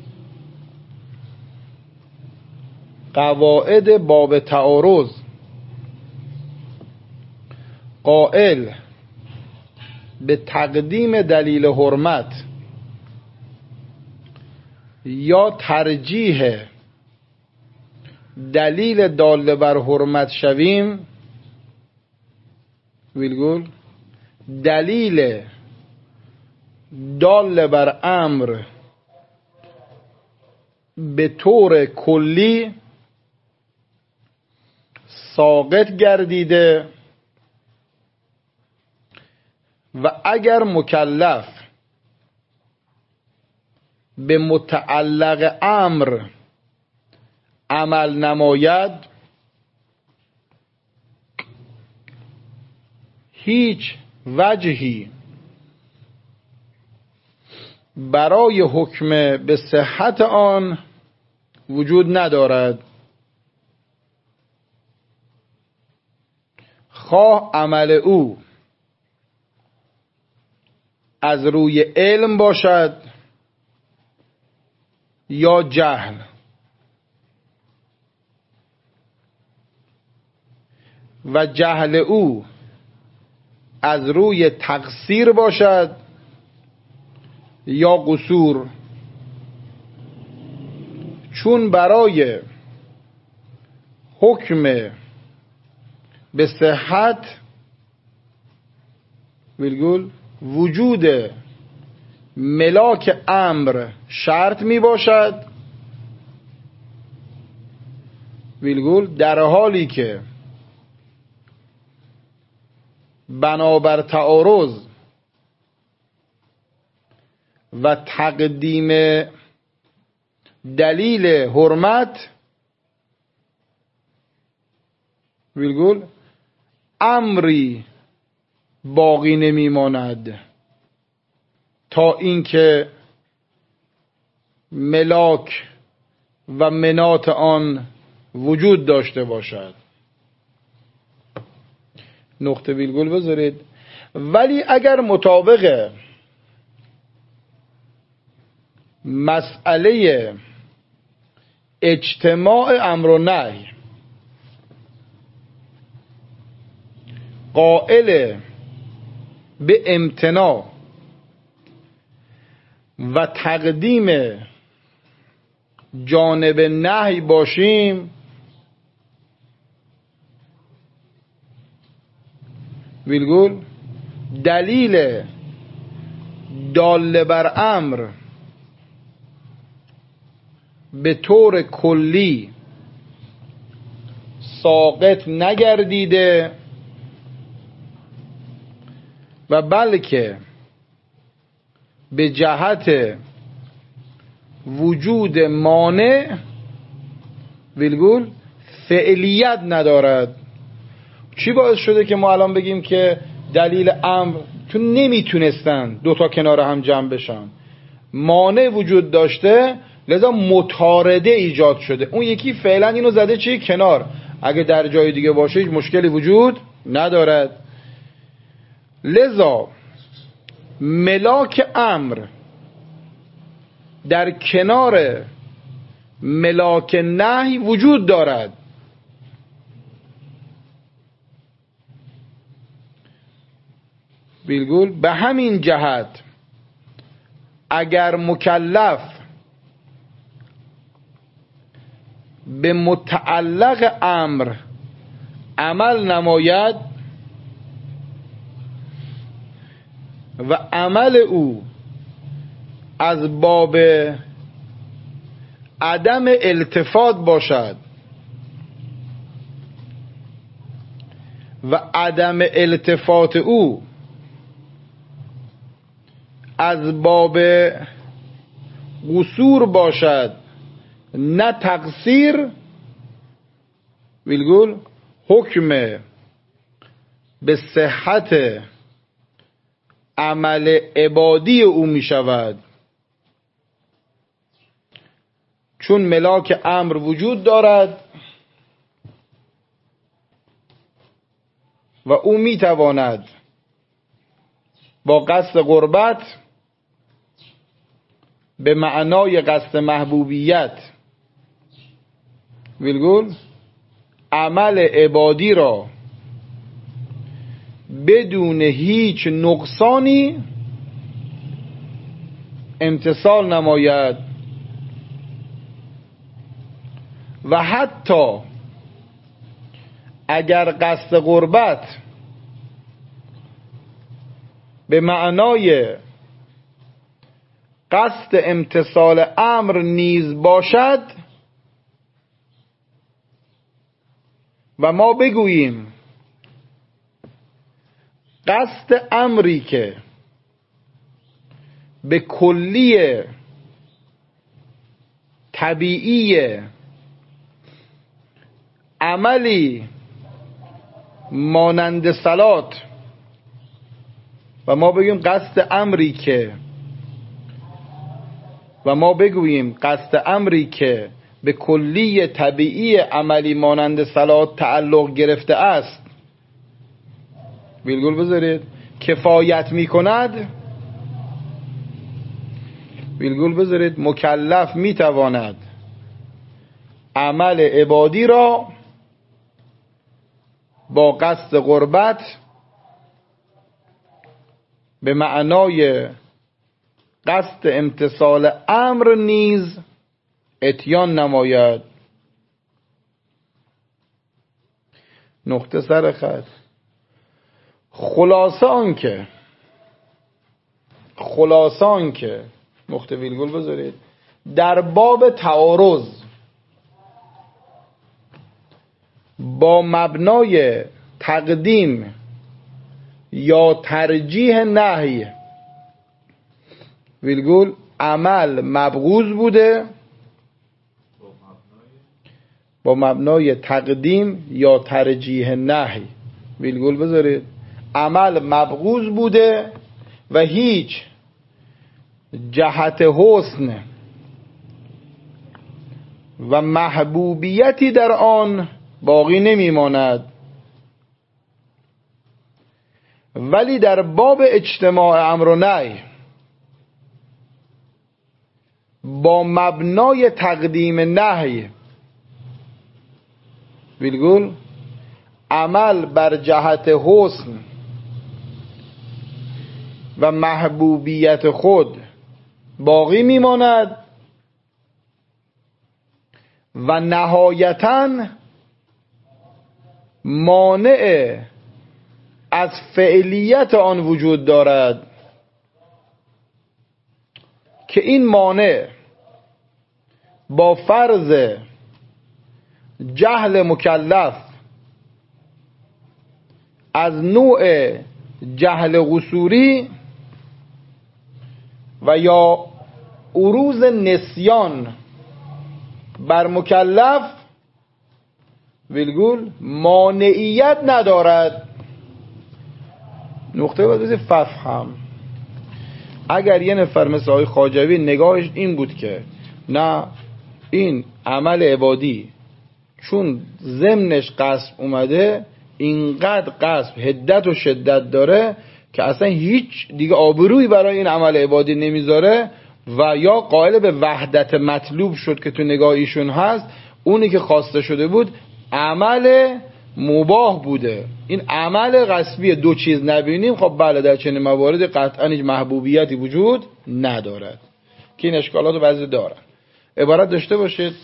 قواعد باب تعارض قائل به تقدیم دلیل حرمت یا ترجیح دلیل دال بر حرمت شویم، ویلگول دلیل دال بر امر به طور کلی ساقط گردیده و اگر مکلف به متعلق امر عمل نماید هیچ وجهی برای حکم به صحت آن وجود ندارد، خواه عمل او از روی علم باشد یا جهل. و جهل او از روی تقصیر باشد یا قصور، چون برای حکم به صحت ویلگول وجود ملاک امر شرط می باشد، ویلگول در حالی که بنابر تعارض و تقدیم دلیل حرمت ویلگول امری باقی نمیماند تا اینکه ملاک و منات آن وجود داشته باشد. نقطه ویرگول بذارید. ولی اگر مطابق مسئله اجتماع امر و نهی قائل به امتناع و تقدیم جانب نهی باشیم، ویرگول دلیل دال بر امر به طور کلی ساقط نگردیده و بلکه به جهت وجود مانع ویرگول فعلیت ندارد. چی باعث شده که ما الان بگیم که دلیل امر، چون نمیتونستن دوتا کنار هم جمع بشن، مانع وجود داشته، لذا مطارده ایجاد شده. اون یکی فعلا اینو زده چی؟ کنار. اگه در جای دیگه باشه هیچ مشکلی وجود ندارد. لذا ملاک امر در کنار ملاک نهی وجود دارد. ویرگول به همین جهت اگر مکلف به متعلق امر عمل نماید و عمل او از باب عدم التفات باشد و عدم التفات او از باب قصور باشد نه تقصیر، ویرگول حکم به صحت عمل عبادی او می شود. چون ملاک امر وجود دارد و او می تواند با قصد قربت به معنای قصد محبوبیت ویرگول عمل عبادی را بدون هیچ نقصانی امتثال نماید و حتی اگر قصد قربت به معنای قصد امتثال امر نیز باشد و ما بگوییم قصد امری که به کلی طبیعی عملی مانند صلات، و ما بگوییم قصد امری که به کلی طبیعی عملی مانند صلات تعلق گرفته است ویرگول بذارید کفایت می کند، ویرگول بذارید مکلف می تواند عمل عبادی را با قصد قربت به معنای قصد امتثال امر نیز اتیان نماید. نقطه سر خط. خلاصه آن که نقطه ویرگول بذارید در باب تعارض با مبنای تقدیم یا ترجیح نهی ویرگول عمل مبغوض بوده، با مبنای تقدیم یا ترجیح نهی ویرگول بذارید عمل مبغوض بوده و هیچ جهت حسن و محبوبیتی در آن باقی نمیماند. ولی در باب اجتماع امر و نهی با مبنای تقدیم نهی ویلگول عمل بر جهت حسن و محبوبیت خود باقی میماند و نهایتاً مانع از فعلیت آن وجود دارد که این مانع با فرض جهل مکلف از نوع جهل قصوری و یا عروض نسیان بر مکلف ویلگول مانعیت ندارد. نقطه باید ففهم. اگر یه نفر مثل آقای خواجوی نگاهش این بود که نه این عمل عبادی چون ضمنش قصب اومده اینقدر قصب حدت و شدت داره که اصلا هیچ دیگه آبرویی برای این عمل عبادی نمیذاره و یا قائل به وحدت مطلوب شد که تو نگاه ایشون هست، اونی که خواسته شده بود عمل مباح بوده. این عمل غصبی دو چیز نبینیم، خب بله در چنین موارد قطعا هیچ محبوبیتی وجود ندارد که این اشکالات رو بعضی دارن. عبارت داشته باشید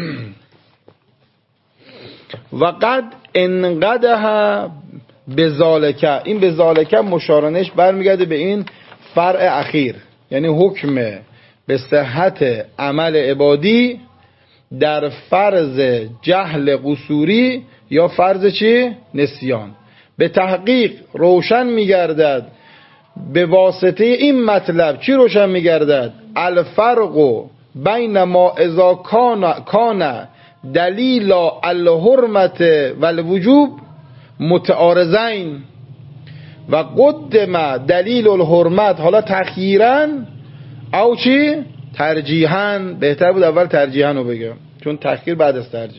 و قد انقدها بذالکه. این بذالکه مشارنش برمیگرده به این فرع اخیر، یعنی حکم به صحت عمل عبادی در فرض جهل قصوری یا فرض چی؟ نسیان. به تحقیق روشن میگردد به واسطه این مطلب. چی روشن میگردد؟ الفرق بین ما اذا کان دلیل الحرمت و الوجوب متعارضین و قدم دلیل الحرمت حالا تخییراً او چی؟ ترجیحاً. بهتر بود اول ترجیحاً رو بگم چون تخییر بعد از ترجیح.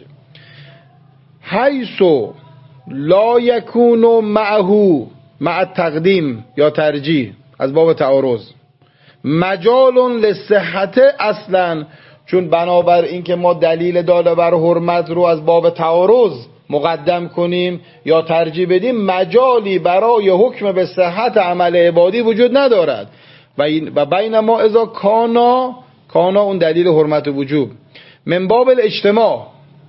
حیث لا یکون معه مع تقدیم یا ترجیح از باب تعارض مجال لصحت اصلا، چون بنابر این که ما دلیل داده بر حرمت رو از باب تعارض مقدم کنیم یا ترجیح بدیم مجالی برای حکم به صحت عمل عبادی وجود ندارد. و بین ما اذا کانا اون دلیل حرمت وجوب من باب الاجتماع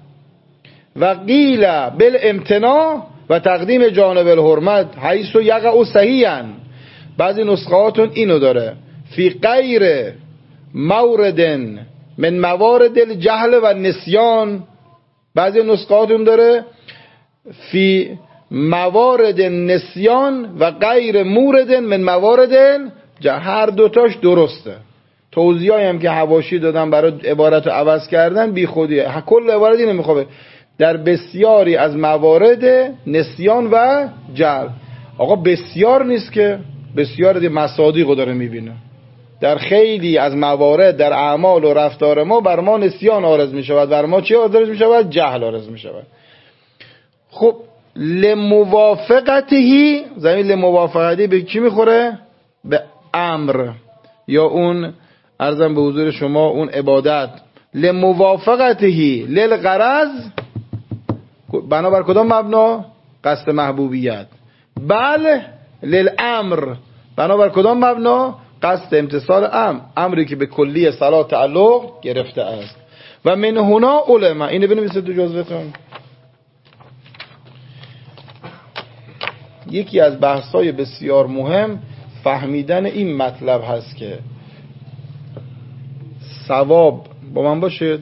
و قیل بالامتناع و تقدیم جانب الحرمت حیث یقع صحیحا. بعضی نسخاتون اینو داره فی غیر مورد من موارد الجهل و نسیان. بعضی نسخاتون داره فی موارد نسیان و غیر مورد من موارد الجهل. هر دوتاش درسته. توضیحی هم که حواشی دادن برای عبارت رو عوض کردن بی خودیه. کل عبارت اینو میخواد در بسیاری از موارد نسیان و جهل. آقا بسیار نیست که، بسیار دی مصادیق رو داره میبینه. در خیلی از موارد در اعمال و رفتار ما بر ما نسیان عارض میشود، بر ما چی عارض میشود؟ جهل عارض میشود. خب لموافقته، زمین لموافقته به چی میخوره؟ به امر یا اون عرضم به حضور شما اون عبادت. لموافقته للغرض بنابر کدام مبنا؟ قصد محبوبیت. بله للامر بنابر کدام مبنا؟ قصد امتصال امری که به کلی صلاح تعلق گرفته است. و من هنا علما. اینو بنویسید تو جزوتون. یکی از بحث‌های بسیار مهم فهمیدن این مطلب هست که ثواب، با من باشید،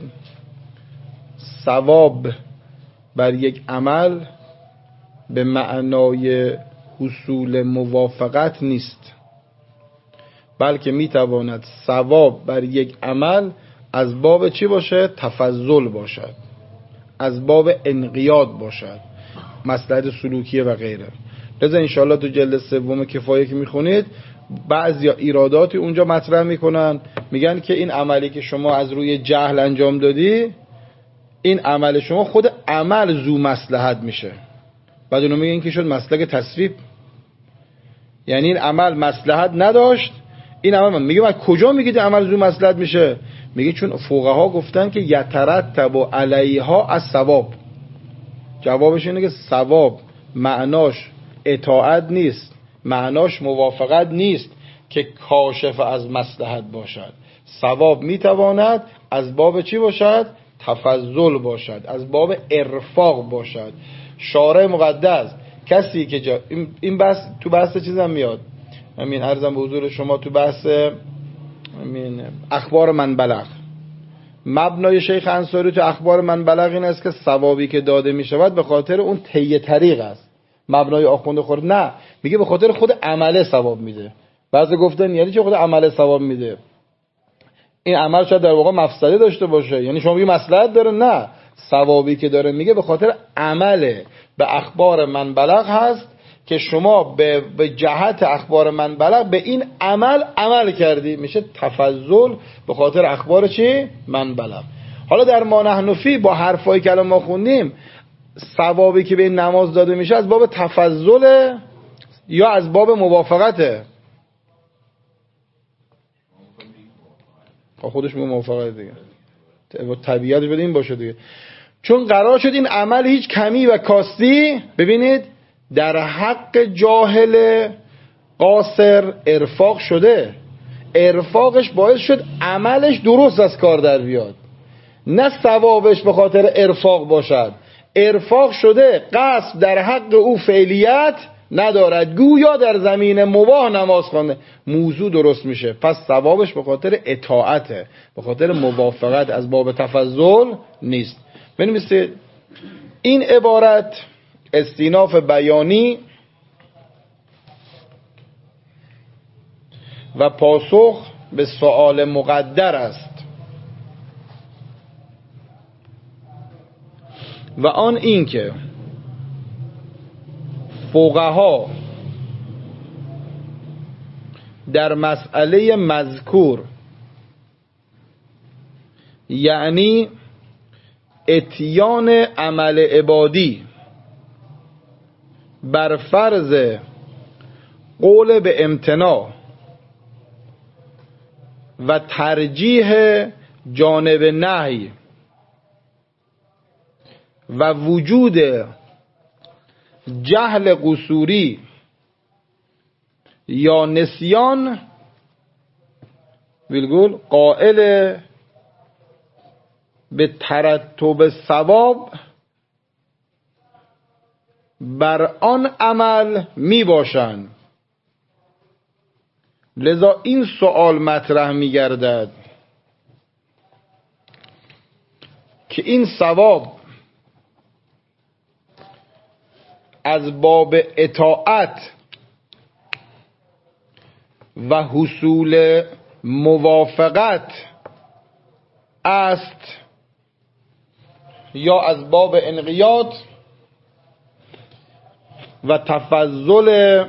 ثواب بر یک عمل به معنای حصول موافقت نیست، بلکه میتواند ثواب بر یک عمل از باب چی باشه؟ تفضل باشد، از باب انقیاد باشد، مصلحت سلوکیه و غیره. لذا انشاءالله تو جلد سوم کفایه که میخونید بعضی ایراداتی اونجا مطرح میکنن، میگن که این عملی که شما از روی جهل انجام دادی، این عمل شما خود عمل ذو مصلحت میشه. بعد اونو میگن که شد مسلک تصویب، یعنی این عمل مصلحت نداشت، این عمل میگه من کجا میگید عمل زو مصلحت میشه؟ میگه چون فقها گفتن که یترتب علیها الثواب. جوابش اینه که ثواب معناش اطاعت نیست، معناش موافقت نیست که کاشف از مصلحت باشد. ثواب میتواند از باب چی باشد؟ تفضل باشد، از باب ارفاق باشد. شارع مقدس کسی که این بحث تو بحث چیزم میاد، همین عرضم به حضور شما، تو بحث همین اخبار من بلغ، مبنای شیخ انصاری تو اخبار من بلغ این است که ثوابی که داده می شود به خاطر اون طی طریق است. مبنای آخوند خورد نه، میگه به خاطر خود عمله ثواب میده. بعضی گفتن یعنی چه خود عمله ثواب میده؟ این عمل شاید در واقع مفسده داشته باشه، یعنی شما میگی مصلحت داره؟ نه، ثوابی که داره میگه به خاطر عمله به اخبار من بلغ هست که شما به جهت اخبار من بلغ به این عمل کردی، میشه تفضل به خاطر اخبار چی؟ من بلغ. حالا در ما نحن فی با حرفایی که الان ما خوندیم، ثوابی که به این نماز داده میشه از باب تفضل یا از باب موافقته؟ خودش میگه موافقت دیگه، طبیعتش بده این باشه دیگه. چون قرار شد این عمل هیچ کمی و کاستی، ببینید در حق جاهل قاصر ارفاق شده، ارفاقش باعث شد عملش درست از کار در بیاد، نه ثوابش به خاطر ارفاق باشد. ارفاق شده قصد در حق او فعلیت ندارد، گویا در زمین مباح نماز خوانده، موضوع درست میشه. پس ثوابش به خاطر اطاعته، به خاطر موافقت، از باب تفضل نیست. بنویسید این عبارت استیناف بیانی و پاسخ به سؤال مقدر است، و آن این که فقها در مسئله مذکور، یعنی اتیان عمل عبادی بر فرض قول به امتناع و ترجیح جانب نهی و وجود جهل قصوری یا نسیان ویلگول قائل به ترتب ثواب بر آن عمل می باشند. لذا این سوال مطرح می گردد که این ثواب از باب اطاعت و حصول موافقت است یا از باب انقیاد و تفضل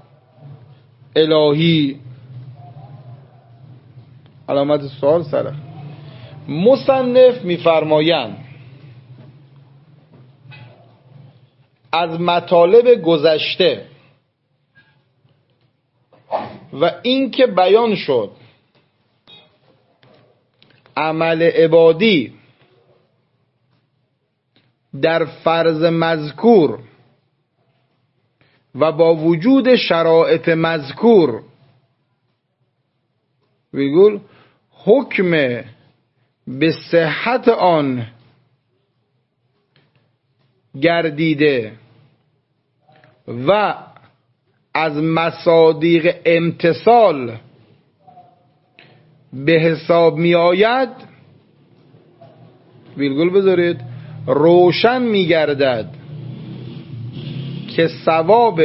الهی؟ علامت سوال سره. مصنف می‌فرمایند از مطالب گذشته و این که بیان شد عمل عبادی در فرض مذکور و با وجود شرایط مذکور میگول حکم به صحت آن گردیده و از مصادیق امتصال به حساب می آید، ویرگول بذارید، روشن می گردد که ثواب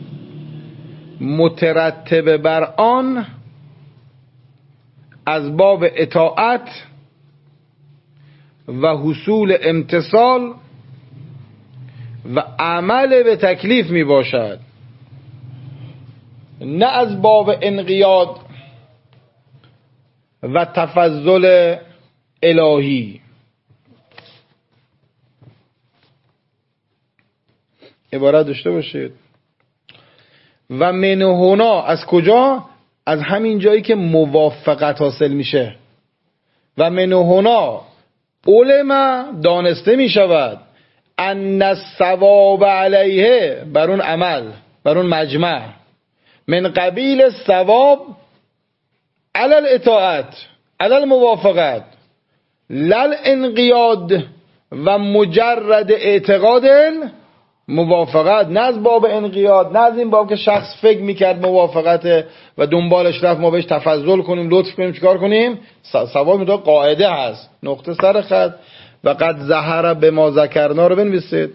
مترتب بر آن از باب اطاعت و حصول امتصال و عمل به تکلیف می باشد، نه از باب انقیاد و تفضل الهی. عبارت داشته باشید. و من هنا از کجا؟ از همین جایی که موافقت حاصل میشه. و من هنا علم دانسته میشود ان الثواب علیه بر اون عمل، بر اون مجمع، من قبیل الثواب علی الاطاعت علی الموافقت لل انقیاد و مجرد اعتقاد موافقت، نه از باب انقیاد، نه از این باب که شخص فکر میکرد موافقته و دنبالش رفت ما بهش تفضل کنیم، لطف کنیم، چیکار کنیم. ثواب میده قاعده هست، نقطه سر خط. و قد ظهر به ما ذکرنا رو بنویسید.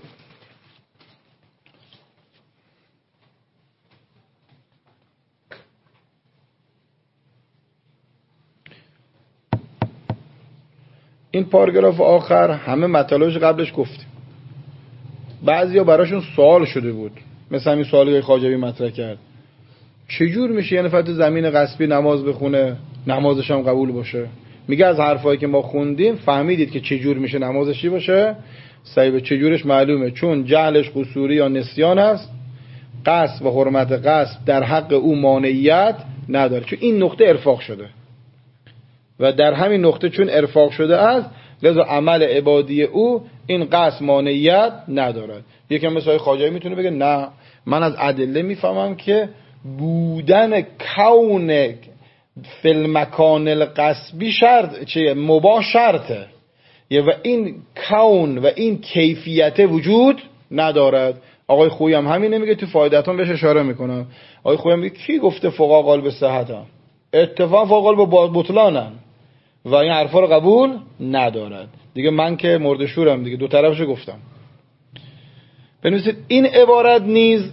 این پاراگراف آخر همه مطالبش قبلش گفتیم. بعضیا براشون سوال شده بود، مثلا این سوالی که خواجوی مطرح کرد، چجور میشه یه نفر تو زمین غصبی نماز بخونه نمازش هم قبول باشه؟ میگه از حرفایی که ما خوندیم فهمیدید که چجور میشه نمازش چی باشه؟ صحیح. چجورش معلومه، چون جهلش قصوری یا نسیان است، قصد و حرمت قصد در حق او مانعیت نداره، چون این نقطه ارفاق شده و در همین نقطه چون ارفاق شده است لذا عمل عبادی او این قصد مانعیت ندارد. یکی مثلا خواجه‌ای میتونه بگه نه من از ادله میفهمم که بودن کون فی المکان القصبی شرط چیه؟ مباح شرطه و این کون و این کیفیت وجود ندارد. آقای خویی هم همین میگه، تو فایدتون بهش اشاره میکنم. آقای خویی هم میگه کی گفته فقها قائل به صحت هم؟ اتفاق فقها قائل به بطلانن و این حرفا رو قبول ندارد. دیگه من که مرد شورم دیگه، دو طرفش گفتم. بنویسید این عبارت نیز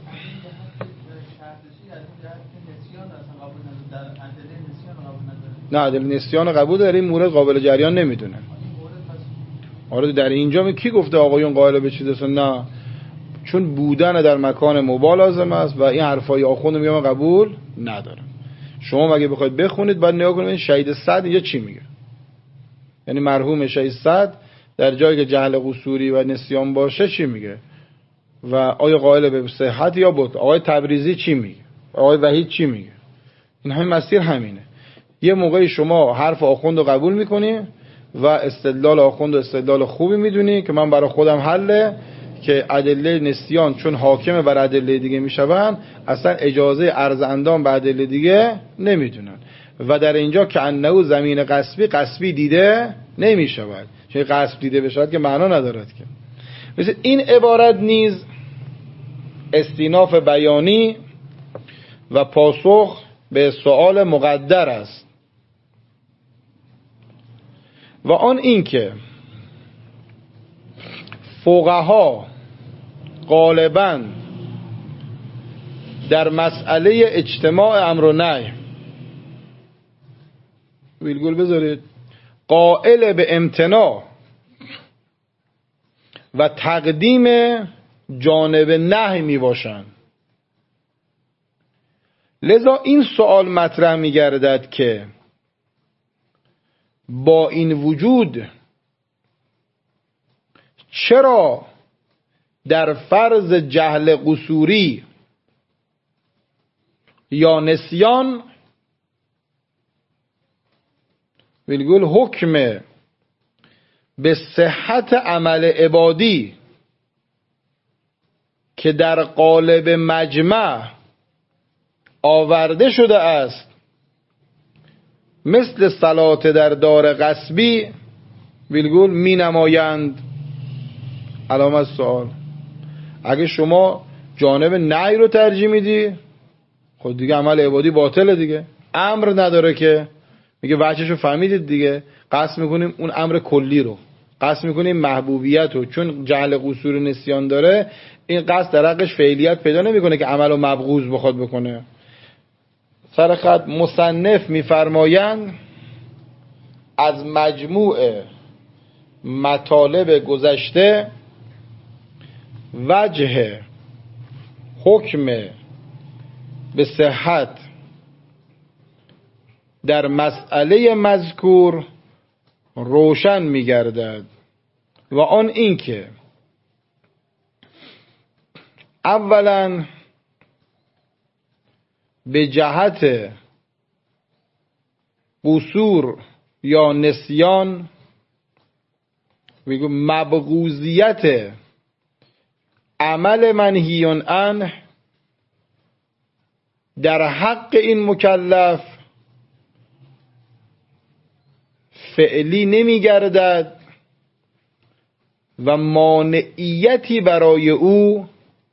نه ادله نسیان قبول داره، این مورد قابل جریان نمیدونه. آره در اینجا می کی گفته آقایون قائل به چیز هستن؟ نه، چون بودن در مکان مباح لازم است و این حرفای آخوند میگم قبول نداره. شما مگه بخواید بخونید بعد نگاه کنید شهید صد اینجا چی میگه، یعنی مرحوم شهید صد در جایی که جهل قصوری و نسیان باشه چی میگه و آیا قائل به صحت یا بطل. آقای تبریزی چی میگه، آقای وحید چی میگه. این همین مسیر همینه. یه موقعی شما حرف آخوند رو قبول میکنی و استدلال آخوند و استدلال خوبی میدونی که من برای خودم حله که ادله نسیان چون حاکم بر ادله دیگه میشون اصلا اجازه عرض اندام به ادله دیگه نمیدونن و در اینجا که انه زمین قصبی دیده نمیشود، چون قصب دیده بشود که معنا ندارد که. مثل این عبارت نیز استیناف بیانی و پاسخ به سؤال مقدر است و آن این که فقها غالباً در مسئله اجتماع امر و نهی ویلگول بذارید قائل به امتناع و تقدیم جانب نهی می باشند. لذا این سوال مطرح می گردد که با این وجود چرا در فرض جهل قصوری یا نسیان ویلگول حکم به صحت عمل عبادی که در قالب مجمع آورده شده است مثل صلات در دار غصبی ویلگول می نمایند؟ علامت سوال. اگه شما جانب نهی رو ترجیح میدی خود دیگه عمل عبادی باطله دیگه، امر نداره که، میگه وجهش رو فهمیدید دیگه، قصد میکنیم اون امر کلی رو، قصد میکنیم محبوبیت رو، چون جهل قصور نسیان داره این قصد در حقش فعلیت پیدا نمیکنه که عمل رو مبغوض بخواد بکنه. سر خط مصنف میفرمایند از مجموع مطالب گذشته وجه حکم به صحت در مسئله مذکور روشن می‌گردد و آن این که اولا به جهت قصور یا نسیان، میگه مبغوضیت عمل منهی عنه در حق این مکلف فعلی نمیگردد و مانعیتی برای او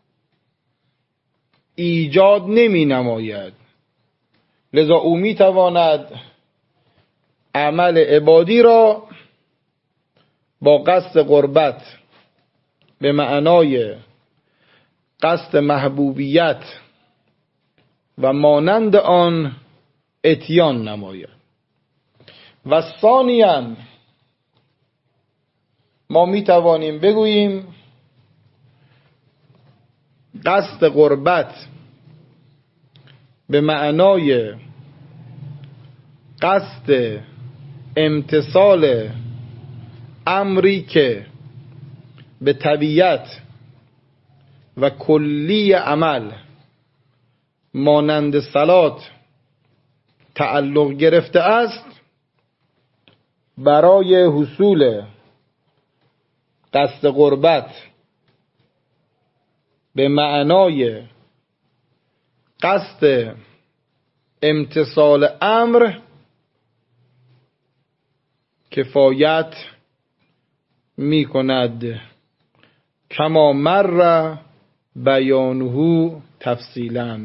ایجاد نمی نماید. لذا او می تواند عمل عبادی را با قصد قربت به معنای قصد محبوبیت و مانند آن اتیان نماید. و ثانیاً ما می توانیم بگوییم قصد قربت به معنای قصد امتثال امری که به طبیعت و کلی عمل مانند صلات تعلق گرفته است، برای حصول قصد قربت به معنای قصد امتثال امر کفایت می کند، کما مر بیانه تفصیلا.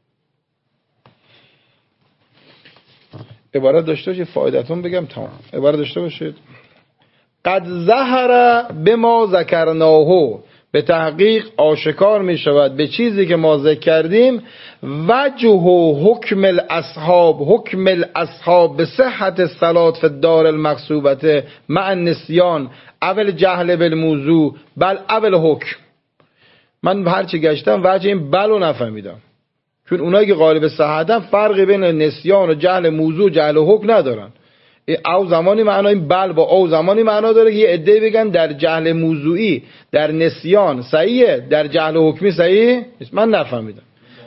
عبارت داشته باشید، فایدتون بگم تمام. عبارت داشته باشید: قد ظهر بما ذکرناه، به تحقیق آشکار می شود به چیزی که ما ذکر کردیم، وجه حکم الاصحاب به صحت الصلاة فی الدار المغصوبة مع النسیان اول جهل بالموضوع بل اول حکم. من هرچی گشتم وجه این بلو نفهمیدم، چون اونایی که غالب صحتن فرقی بین نسیان و جهل موضوع و جهل حکم ندارن. او زمانی معنای بل با او زمانی معنا داره که یه عده بگن در جهل موضوعی در نسیان صحیحه، در جهل حکمی صحیح. من نفهمیدم.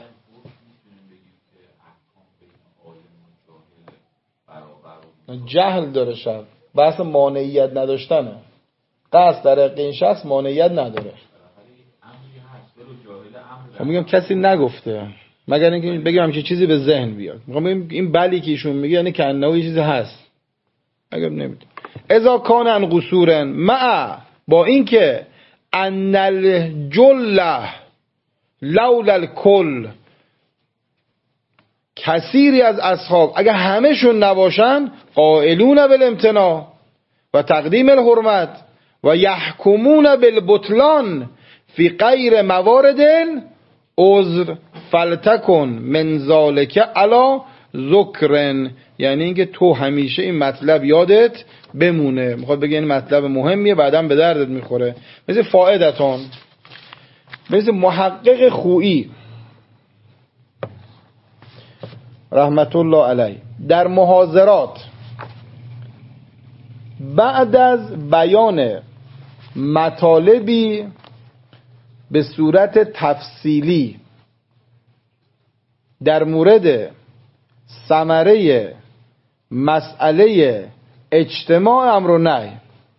جهل داره شد، بحث مانعیت نداشتنه. قصد در حق این شخص مانعیت نداره. میگم کسی نگفته مگر اینکه بگم همچین چیزی به ذهن بیاد. میگم این بلی که ایشون میگه یعنی کنه یه چیزی هست. اگر نمیدونم اذا کان عن قصور مع، با اینکه ان الجل لولا الکل، کثیری از اصحاب اگر همشون نباشن قائلون بالامتناع و تقدیم الحرمت و یحکمون بالبطلان فی غیر موارد عذر فلتکن من ذالک علی ذکرن. یعنی اینکه تو همیشه این مطلب یادت بمونه. میخواد بگه این مطلب مهمیه، بعدم به دردت میخوره. مثل فائدتون، مثل محقق خویی رحمت الله علیه در محاضرات بعد از بیان مطالبی به صورت تفصیلی در مورد ثمره مسئله اجتماع امر و نهی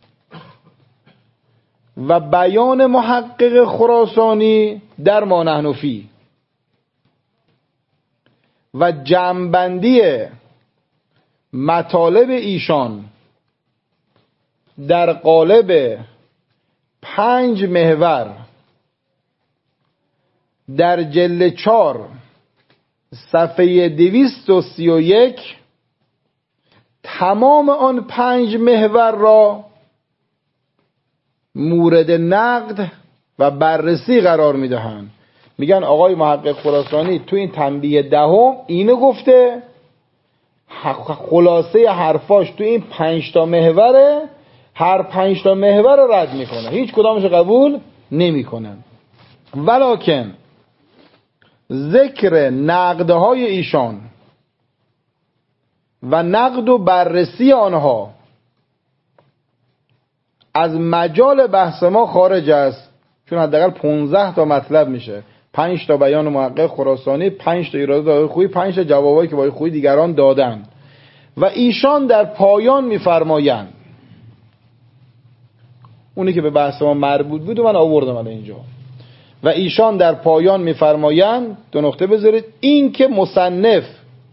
و بیان محقق خراسانی در ما نحن فیه و جمع‌بندی مطالب ایشان در قالب 5 محور در جلد 4 صفحه 231 تمام آن 5 محور را مورد نقد و بررسی قرار میدهند. میگن آقای محقق خراسانی تو این تنبیه 10 اینو گفته، خلاصه حرفاش تو این 5 تا محوره، هر 5 تا محور رو رد میکنه، هیچ کدامش قبول نمیکنن. ولکن ذکر نقدهای ایشان و نقد و بررسی آنها از مجال بحث ما خارج است، چون حداقل 15 تا مطلب میشه 5 تا بیان محقق خراسانی، 5 تا ایرادات آقای خویی، 5 تا جوابایی که آقای خویی دیگران دادن و ایشان در پایان میفرمایند. اونی که به بحث ما مربوط بود و من آوردم اینجا. و ایشان در پایان میفرمایند، 2 نقطه بذارید، این که مصنف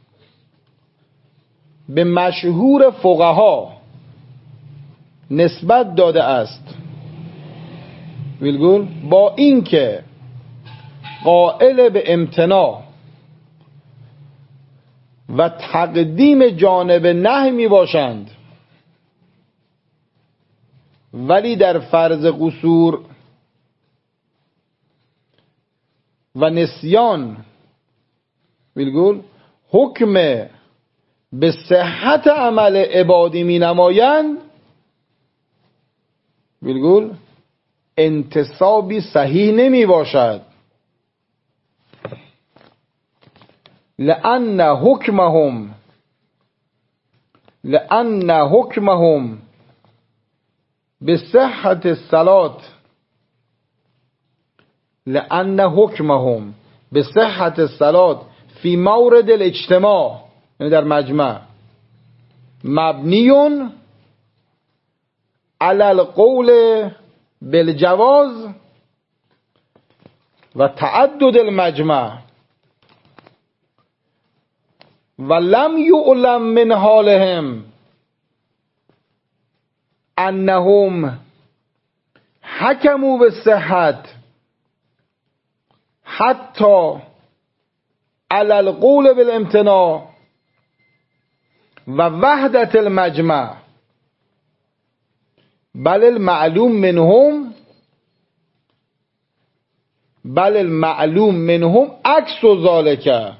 به مشهور فقها نسبت داده است، ویلگول با این که قائل به امتناع و تقدیم جانب نهی می باشند، ولی در فرض قصور و نسیان ویلگول حکم به صحت عمل عبادی می نمایند، ویلگول انتصابی صحیح نمی باشد. لأن حکمهم به صحت الصلاة لأن حکمهم به صحت الصلاة فی مورد الاجتماع، یعنی در مجمع، مبنیون علی القول بالجواز و تعدد المجمع و لم یعلم من حالهم انهم حکموا بالصحت حتی علی القول بالامتناع و وحدت المجمع، بل المعلوم منهم عکس ذلك،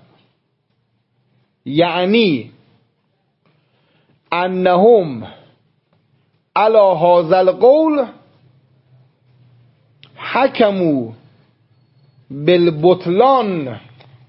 یعنی انهم علی هذا القول حکموا بالبطلان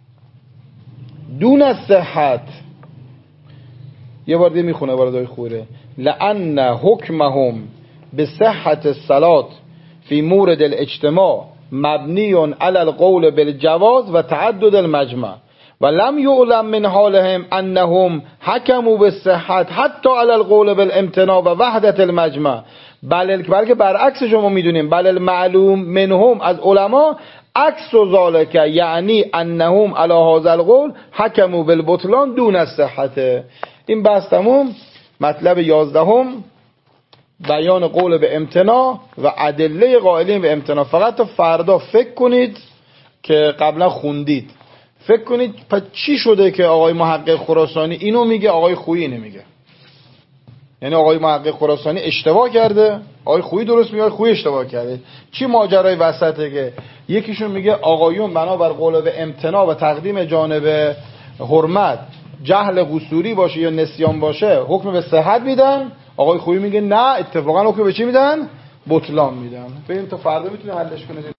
دون الصحت. یه بار دیگه میخونه برای خوره. لأن حکمهم به صحت الصلاة فی مورد الاجتماع مبنی علی القول بالجواز و تعدد المجمع و لم یعلم من حالهم انهم حکموا بالصحت حتی علی القول بالامتناع و وحدت المجمع، بلکه برعکس شما میدونیم، بل المعلوم منهم از علما عکس ذالک، یعنی انهم علی هذا القول حکموا بالبطلان دون الصحت. این بحث تموم. مطلب 11 بیان قول به امتناع و ادله قائلین به امتناع. فقط تا فردا فکر کنید که قبلا خوندید، فکر کنید پس چی شده که آقای محقق خراسانی اینو میگه آقای خویی نمیگه. یعنی آقای محقق خراسانی اشتباه کرده، آقای خویی درست میگه، آقای خویی اشتباه کرده. چی ماجرای وسطه که یکیشون میگه آقایون بنابر قول به امتناع و تقدیم جانب حرمت جهل قصوری باشه یا نسیان باشه حکم به صحت میدن، آقای خویی میگه نه اتفاقا حکم به چی میدن؟ بطلان میدن. ببین تا فردا میتونه حلش کنه.